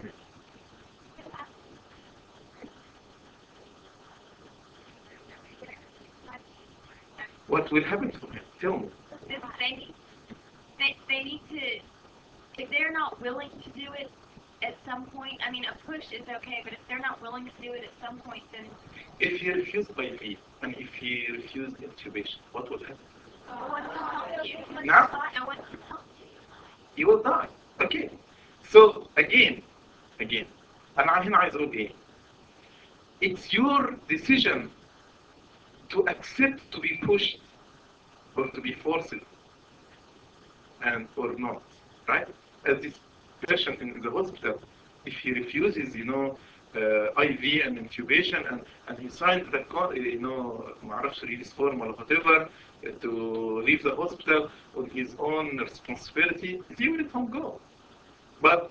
Speaker 1: What will happen to him? Tell me.
Speaker 2: They need to, if they're not willing to do it at some point, I mean, a push is okay, but if they're not willing to do it at some point, then...
Speaker 1: If he refused IV and if he refused intubation, what will happen? Now? He will die. Okay. So, again, أنا هنا عايز أقول إيه? It's your decision to accept to be pushed or to be forced and or not, right? As this patient in the hospital, if he refuses, IV and intubation and he signed the معرفش release form or whatever to leave the hospital on his own responsibility, he will let him go. But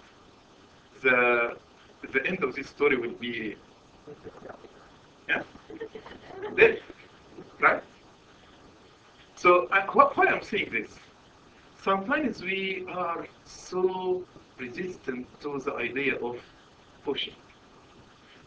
Speaker 1: the end of this story will be death, right? So why I'm saying this? Sometimes we are so resistant to the idea of pushing.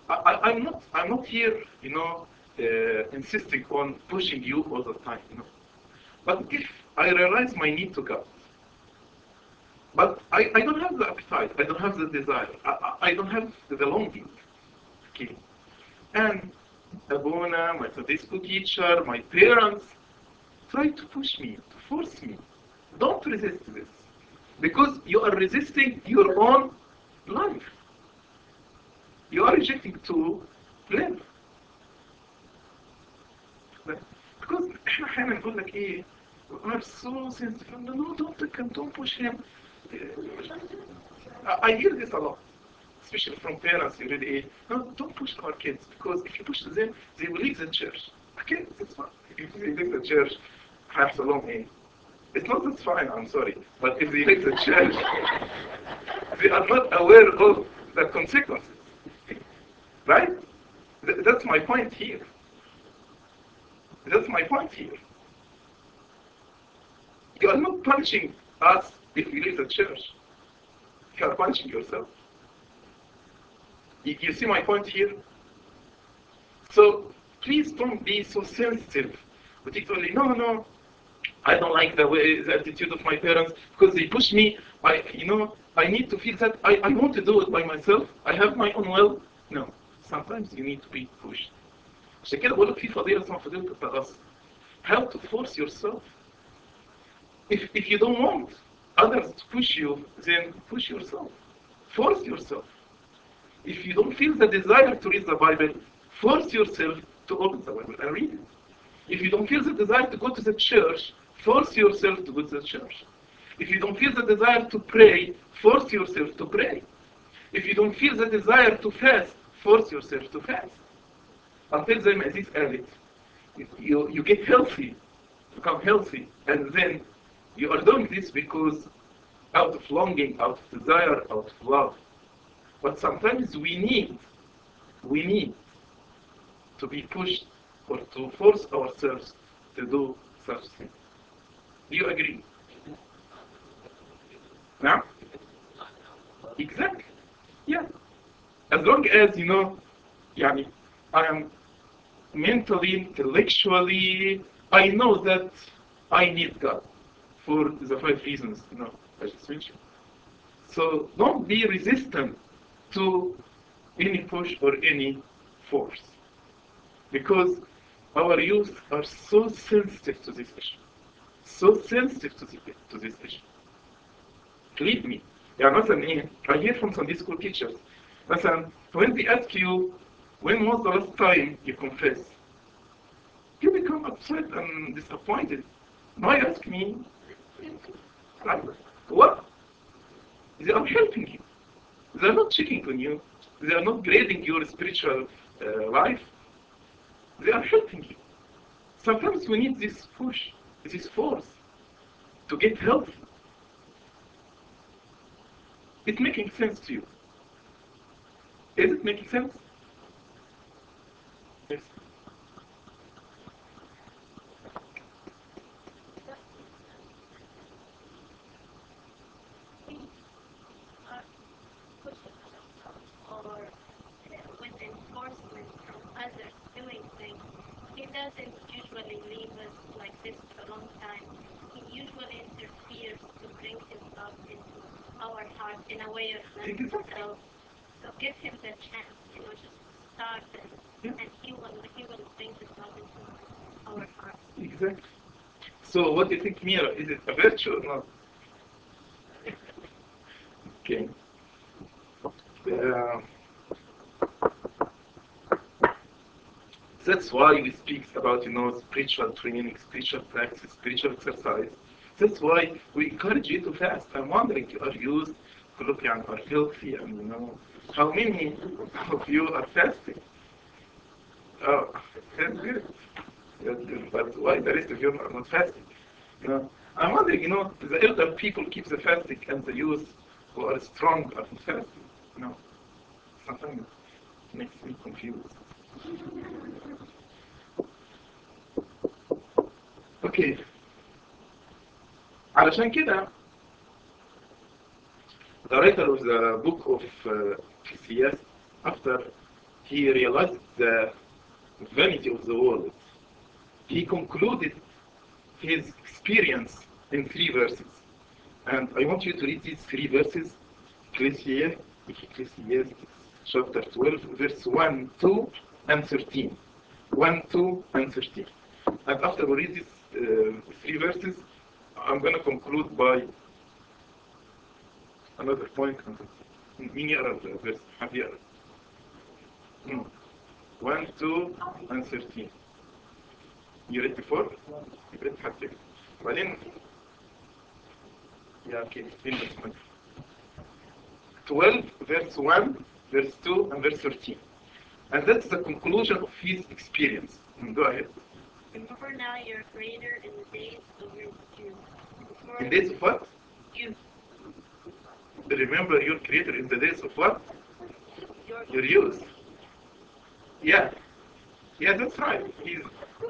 Speaker 1: I'm not here, insisting on pushing you all the time. But if I realize my need to God, but I don't have the appetite, I don't have the desire, I don't have the longing. Okay. And Abuna, my Sunday school teacher, my parents try to push me, to force me. Don't resist this. Because you are resisting your own life. You are rejecting to live. Because احنا احيانا نقول لك ايه we're so sensitive. No, don't push him. I hear this a lot, especially from parents. You read it. No, don't push our kids, because if you push them, they will leave the church. Okay, that's fine. If they leave the church, perhaps alone, it's not that's fine. I'm sorry, but if they leave the church, they are not aware of the consequences. Right? That's my point here. That's my point here. You are not punishing us if we leave the church. You are punishing yourself. You see my point here? So please don't be so sensitive. Particularly, no, I don't like the attitude of my parents because they push me. I need to feel that I want to do it by myself. I have my own will. No, sometimes you need to be pushed. عشان كده بقول لك في فضيلة اسمها فضيلة التغصب. How to force yourself. If you don't want others to push you, then push yourself. Force yourself. If you don't feel the desire to read the Bible, force yourself to open the Bible and read it. If you don't feel the desire to go to the church, force yourself to go to the church. If you don't feel the desire to pray, force yourself to pray. If you don't feel the desire to fast, force yourself to fast. Until then, as is added, you get healthy, become healthy, and then you are doing this because out of longing, out of desire, out of love. But sometimes we need to be pushed or to force ourselves to do such things. Do you agree? Now? Exactly. Yeah. As long as, I am mentally, intellectually, I know that I need God for the 5 reasons, I just mentioned. So don't be resistant to any push or any force, because our youth are so sensitive to this issue, so sensitive to this issue. Believe me. مثلا I hear from Sunday school teachers, مثلا when they ask you when was the last time you confessed, you become upset and disappointed. Why ask me? Like, what? They are helping you. They are not checking on you. They are not grading your spiritual life. They are helping you. Sometimes we need this push, this force to get healthy. It's making sense to you. Is it making sense? Yes.
Speaker 4: Others doing things, he doesn't usually leave us like this for a long time. He usually interferes to bring himself into our heart in a way of himself. So give him the chance, just start and he will bring himself into our heart.
Speaker 1: Exactly. So what do you think, Mira? Is it a virtue or not? Okay. That's why we speak about, spiritual training, spiritual practice, spiritual exercise. That's why we encourage you to fast. I'm wondering, you are used to look young, are healthy, and how many of you are fasting? Oh, that's good. That's good. But why the rest of you are not fasting? I'm wondering, the elder people keep the fasting and the youth who are strong are not fasting. Sometimes it makes me confused. Okay. علشان كده the writer of the book of Ecclesiastes, after he realized the vanity of the world, he concluded his experience in 3 verses. And I want you to read these 3 verses. Ecclesiastes chapter 12, verse 1, 2, and 13. 1, 2, and 13. And after we read these 3 verses, I'm going to conclude by another point. مين يقرأ الفيرس؟ حد يقرأ؟ 1, 2, and 13. You read before? You read حد يقرأ. بعدين yeah, okay. 12, verse 1, verse 2, and verse 13. And that's the conclusion of his experience. Go ahead.
Speaker 4: Remember now your Creator in the days of your youth.
Speaker 1: In days of what?
Speaker 4: Youth.
Speaker 1: Remember your Creator in the days of what?
Speaker 4: Your
Speaker 1: Your youth. Yeah. Yeah, that's right. He's...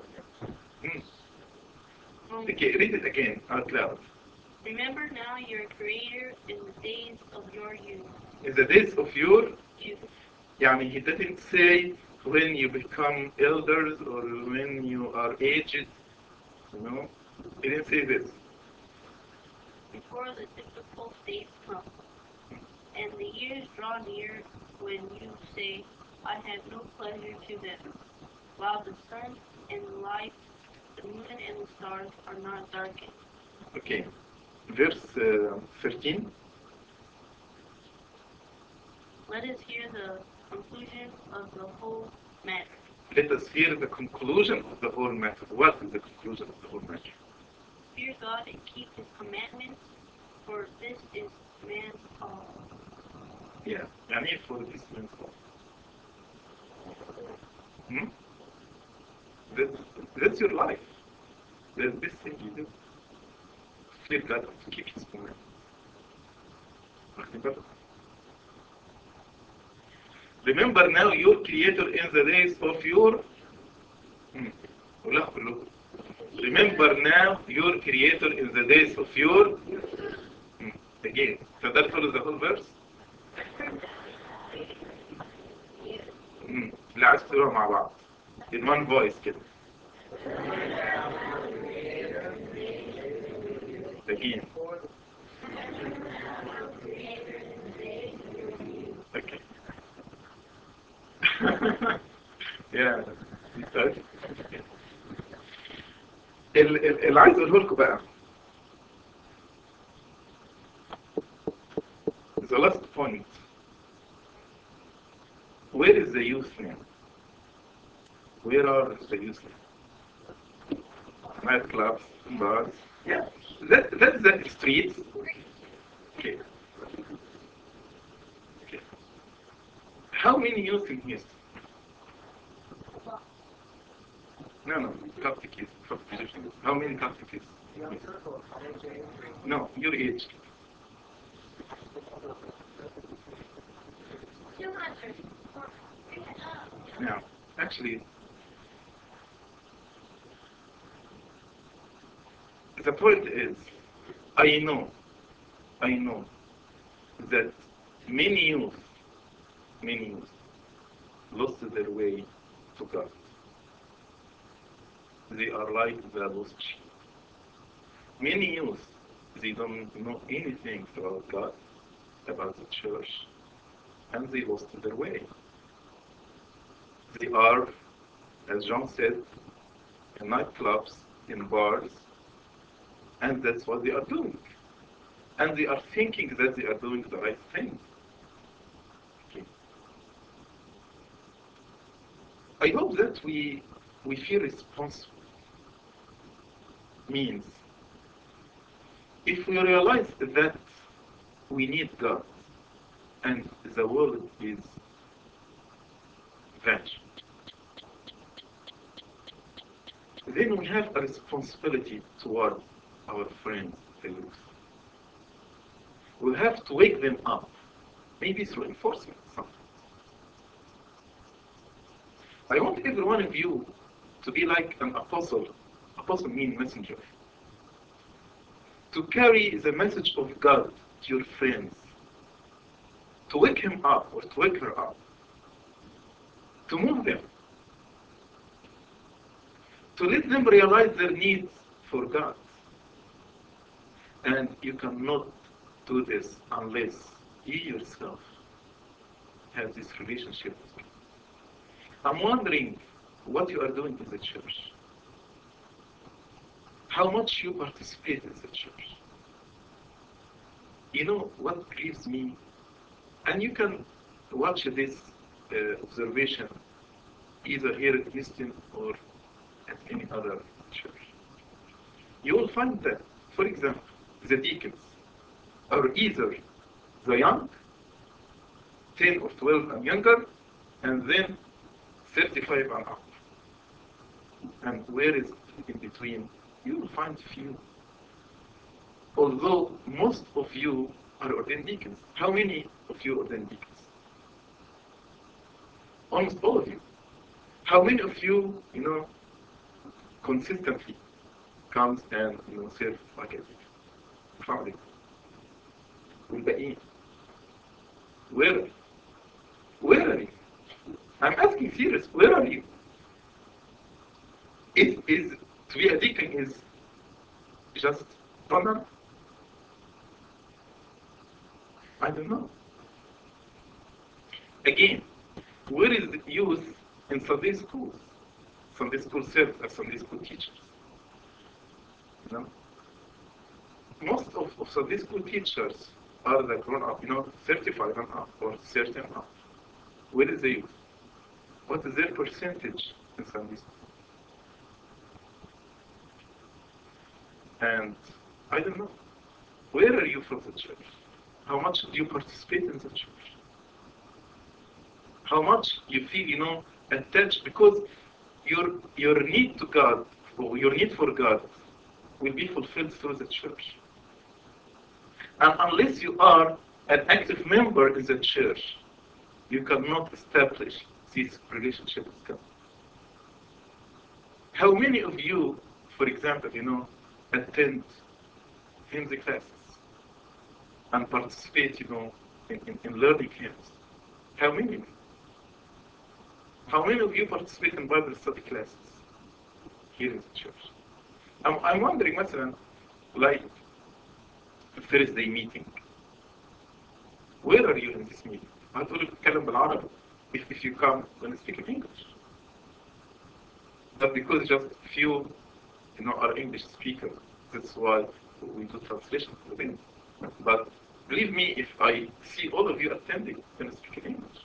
Speaker 1: Okay, read it again out loud.
Speaker 4: Remember now your Creator in the days of your youth.
Speaker 1: In the days of your
Speaker 4: Youth.
Speaker 1: يعني he didn't say when you become elders or when you are aged, you know, he didn't say this.
Speaker 4: Before the difficult days come, and the years draw near when you say, I have no pleasure to them, while the sun and the light, the moon and the stars are not darkened.
Speaker 1: Okay, verse 13.
Speaker 4: Let us hear the conclusion of the whole matter.
Speaker 1: Let us hear the conclusion of the whole matter. What is the conclusion of the whole matter?
Speaker 4: Fear God and keep His commandments, for this is man's call.
Speaker 1: Yeah, يعني for this man's call. That's your life. That's this thing you do. Fear God and keep His commandments. Remember now your Creator in the days of your... Remember now your Creator in the days of your... Again, تقدر تقول the whole verse؟ اللي عايز تقولها مع بعض. In one voice كده. Again. Okay. Yeah. اللي عايز اقوله لكم بقى the last point. Where is the youth now? Where are the youth now? Nightclubs, bars. Yeah. That's the streets. Okay. Okay. How many youth in here? No, Catholic kids. How many Catholic kids? No, your age. No, actually, the point is, I know that many youth lost their way to God. They are like the lost sheep. Many youth, they don't know anything about God, about the church, and they lost their way. They are, as John said, in nightclubs, in bars, and that's what they are doing. And they are thinking that they are doing the right thing. Okay. I hope that we feel responsible. Means, if we realize that we need God and the world is vanished, then we have a responsibility toward our friends, the youth. We have to wake them up, maybe through enforcement sometimes. I want every one of you to be like an apostle. Apostle means messenger. To carry the message of God to your friends. To wake him up or to wake her up. To move them. To let them realize their needs for God. And you cannot do this unless you yourself have this relationship with God. I'm wondering what you are doing in the church. How much you participate in the church. You know what grieves me? And you can watch this observation either here at Houston or at any other church. You will find that, for example, the deacons are either the young, 10 or 12 and younger, and then 35 and up. And where is in between? You will find few. Although most of you are ordained deacons. How many of you ordained deacons? Almost all of you. How many of you, consistently comes and serve like a deacon? Family. والباقيين. Where are you? I'm asking serious, where are you? Is to be a deacon is just honor? I don't know. Again, where is the youth in Sunday schools? Sunday school serves as Sunday school teachers. Most of Sunday school teachers are the grown up, 35 and up or 30 and up. Where is the youth? What is their percentage in Sunday school? And I don't know. Where are you from the church? How much do you participate in the church? How much you feel, attached? Because your need to God, or your need for God, will be fulfilled through the church. And unless you are an active member in the church, you cannot establish this relationship with God. How many of you, for example, attend hymns classes and participate, in learning hymns? How many? How many of you participate in Bible study classes here in the church? I'm wondering, مثلا, like Thursday meeting. Where are you in this meeting? هتقول بتتكلم بالعربي. If you come, then speak in English. But because just few, are English speakers, that's why we do translation for them. But believe me, if I see all of you attending, then speak in English.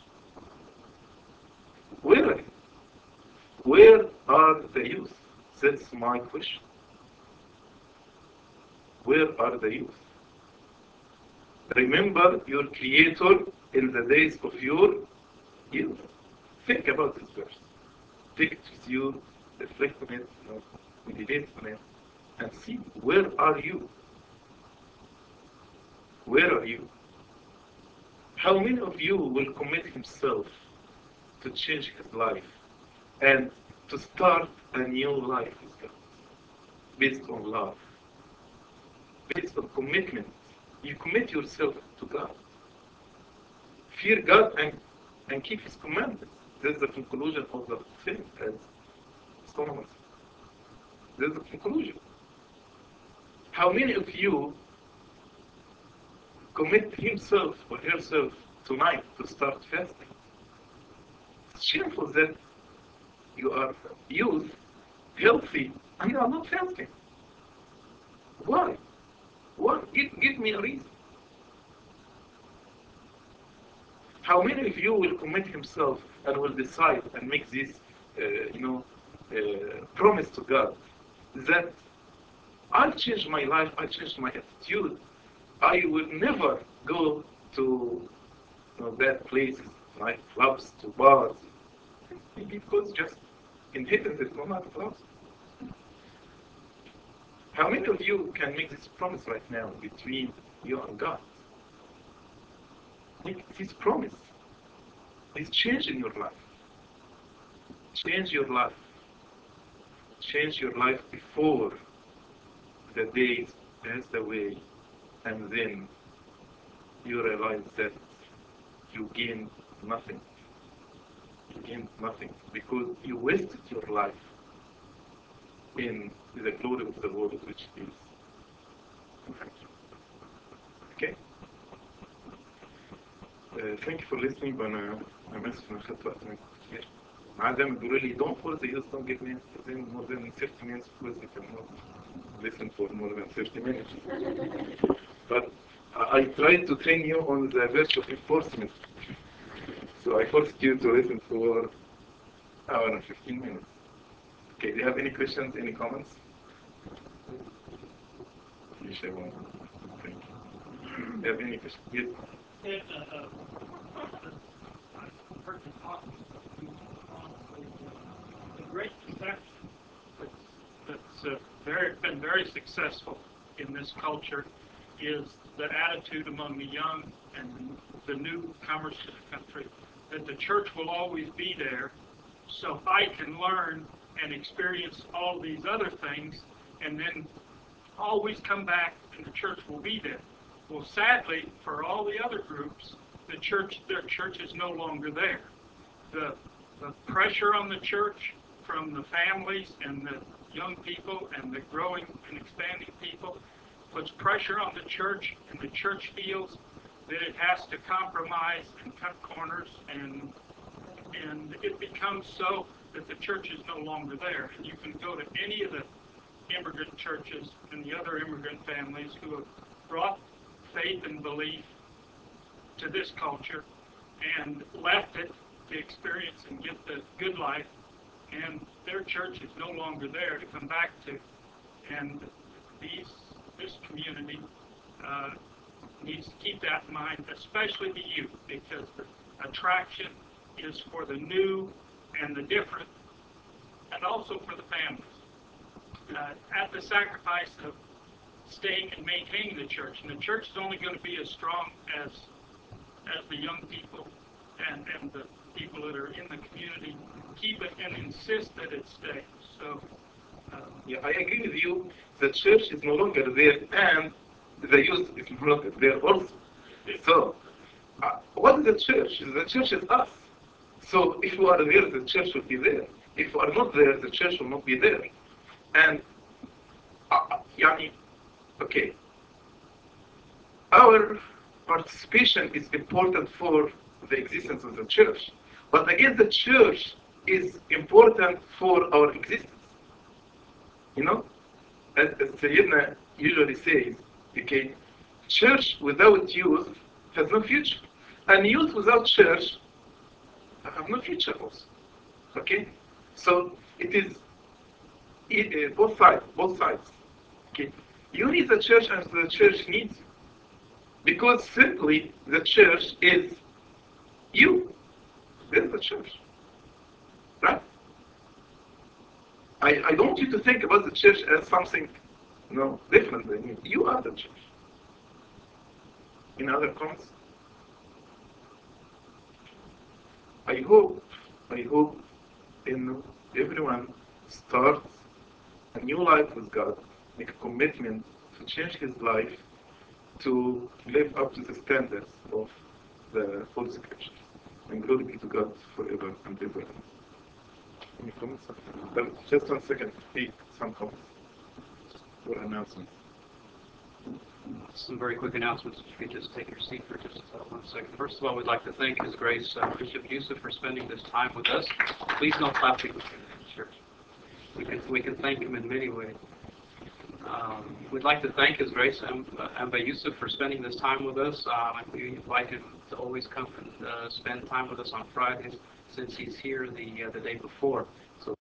Speaker 1: Where are you? Where are the youth? That's my question. Where are the youth? Remember your Creator in the days of your youth. Think about this verse. Take it with you, reflect on it, meditate on it, and see, where are you? Where are you? How many of you will commit himself to change his life and to start a new life with God, based on love, based on commitment? You commit yourself to God. Fear God and keep his commandments. That's the conclusion of the thing, as Solomon said. That's the conclusion. How many of you commit himself or herself tonight to start fasting? It's shameful that you are youth, healthy, and you are not fasting. Why? Why? Give me a reason. How many of you will commit himself and will decide and make this, promise to God that I'll change my life, I'll change my attitude. I will never go to bad places, like clubs, to bars. Maybe because just in heaven there's no night clubs. How many of you can make this promise right now between you and God? Make this promise. This change in your life. Change your life. Change your life before the days pass away, and then you realize that you gain nothing. You gain nothing because you wasted your life in the glory of the Lord which is in heaven. Okay? Thank you for listening, but I'm اسف إن أخدت وقت منكم كتير. مع دايما بيقولوا لي don't force the youth, don't give me more than 30 minutes because they cannot listen for more than 30 minutes. But I tried to train you on the virtue of enforcement. So I forced you to listen for an hour and 15 minutes. Okay, do you have any questions, any comments? Yes, I want. Thank you. Do you have any questions? Yes.
Speaker 7: The great deception that's been very successful in this culture is the attitude among the young and the newcomers to the country that the church will always be there, so I can learn and experience all these other things and then always come back and the church will be there. Well, sadly, for all the other groups, their church is no longer there. The pressure on the church from the families and the young people and the growing and expanding people puts pressure on the church, and the church feels that it has to compromise and cut corners, and it becomes so that the church is no longer there. And you can go to any of the immigrant churches and the other immigrant families who have brought faith and belief to this culture and left it to experience and get the good life, and their church is no longer there to come back to. And this community needs to keep that in mind, especially the youth, because the attraction is for the new and the different, and also for the families. At the sacrifice of staying and maintaining the church, and the church is only going to be as strong as the young people and the people that are in the community keep it and insist that it stays. So,
Speaker 1: yeah, I agree with you. The church is no longer there, and the youth is no longer there also. So, what is the church? The church is us. So, if you are there, the church will be there. If you are not there, the church will not be there. And, okay, our participation is important for the existence of the church. But again, the church is important for our existence. You know, as Sayyidina usually says, okay, church without youth has no future. And youth without church have no future also. Okay? So it is both sides. Okay? You need the church and the church needs you. Because simply the church is you. This is the church. Right? I don't want you to think about the church as something different than you. You are the church. In other comments? I hope everyone starts a new life with God, make a commitment to change his life to live up to the standards of the Holy Scriptures. And glory be to God forever and ever. Any comments? Just 1 second. Hey, some comments or announcements.
Speaker 8: Some very quick announcements. If you could just take your seat for just 1 second. First of all, we'd like to thank His Grace Bishop Yusuf for spending this time with us. Please no clapping in the church. We can thank him in many ways. We'd like to thank His Grace Amba Yusuf for spending this time with us. We invite him to always come and spend time with us on Fridays, since he's here the day before. So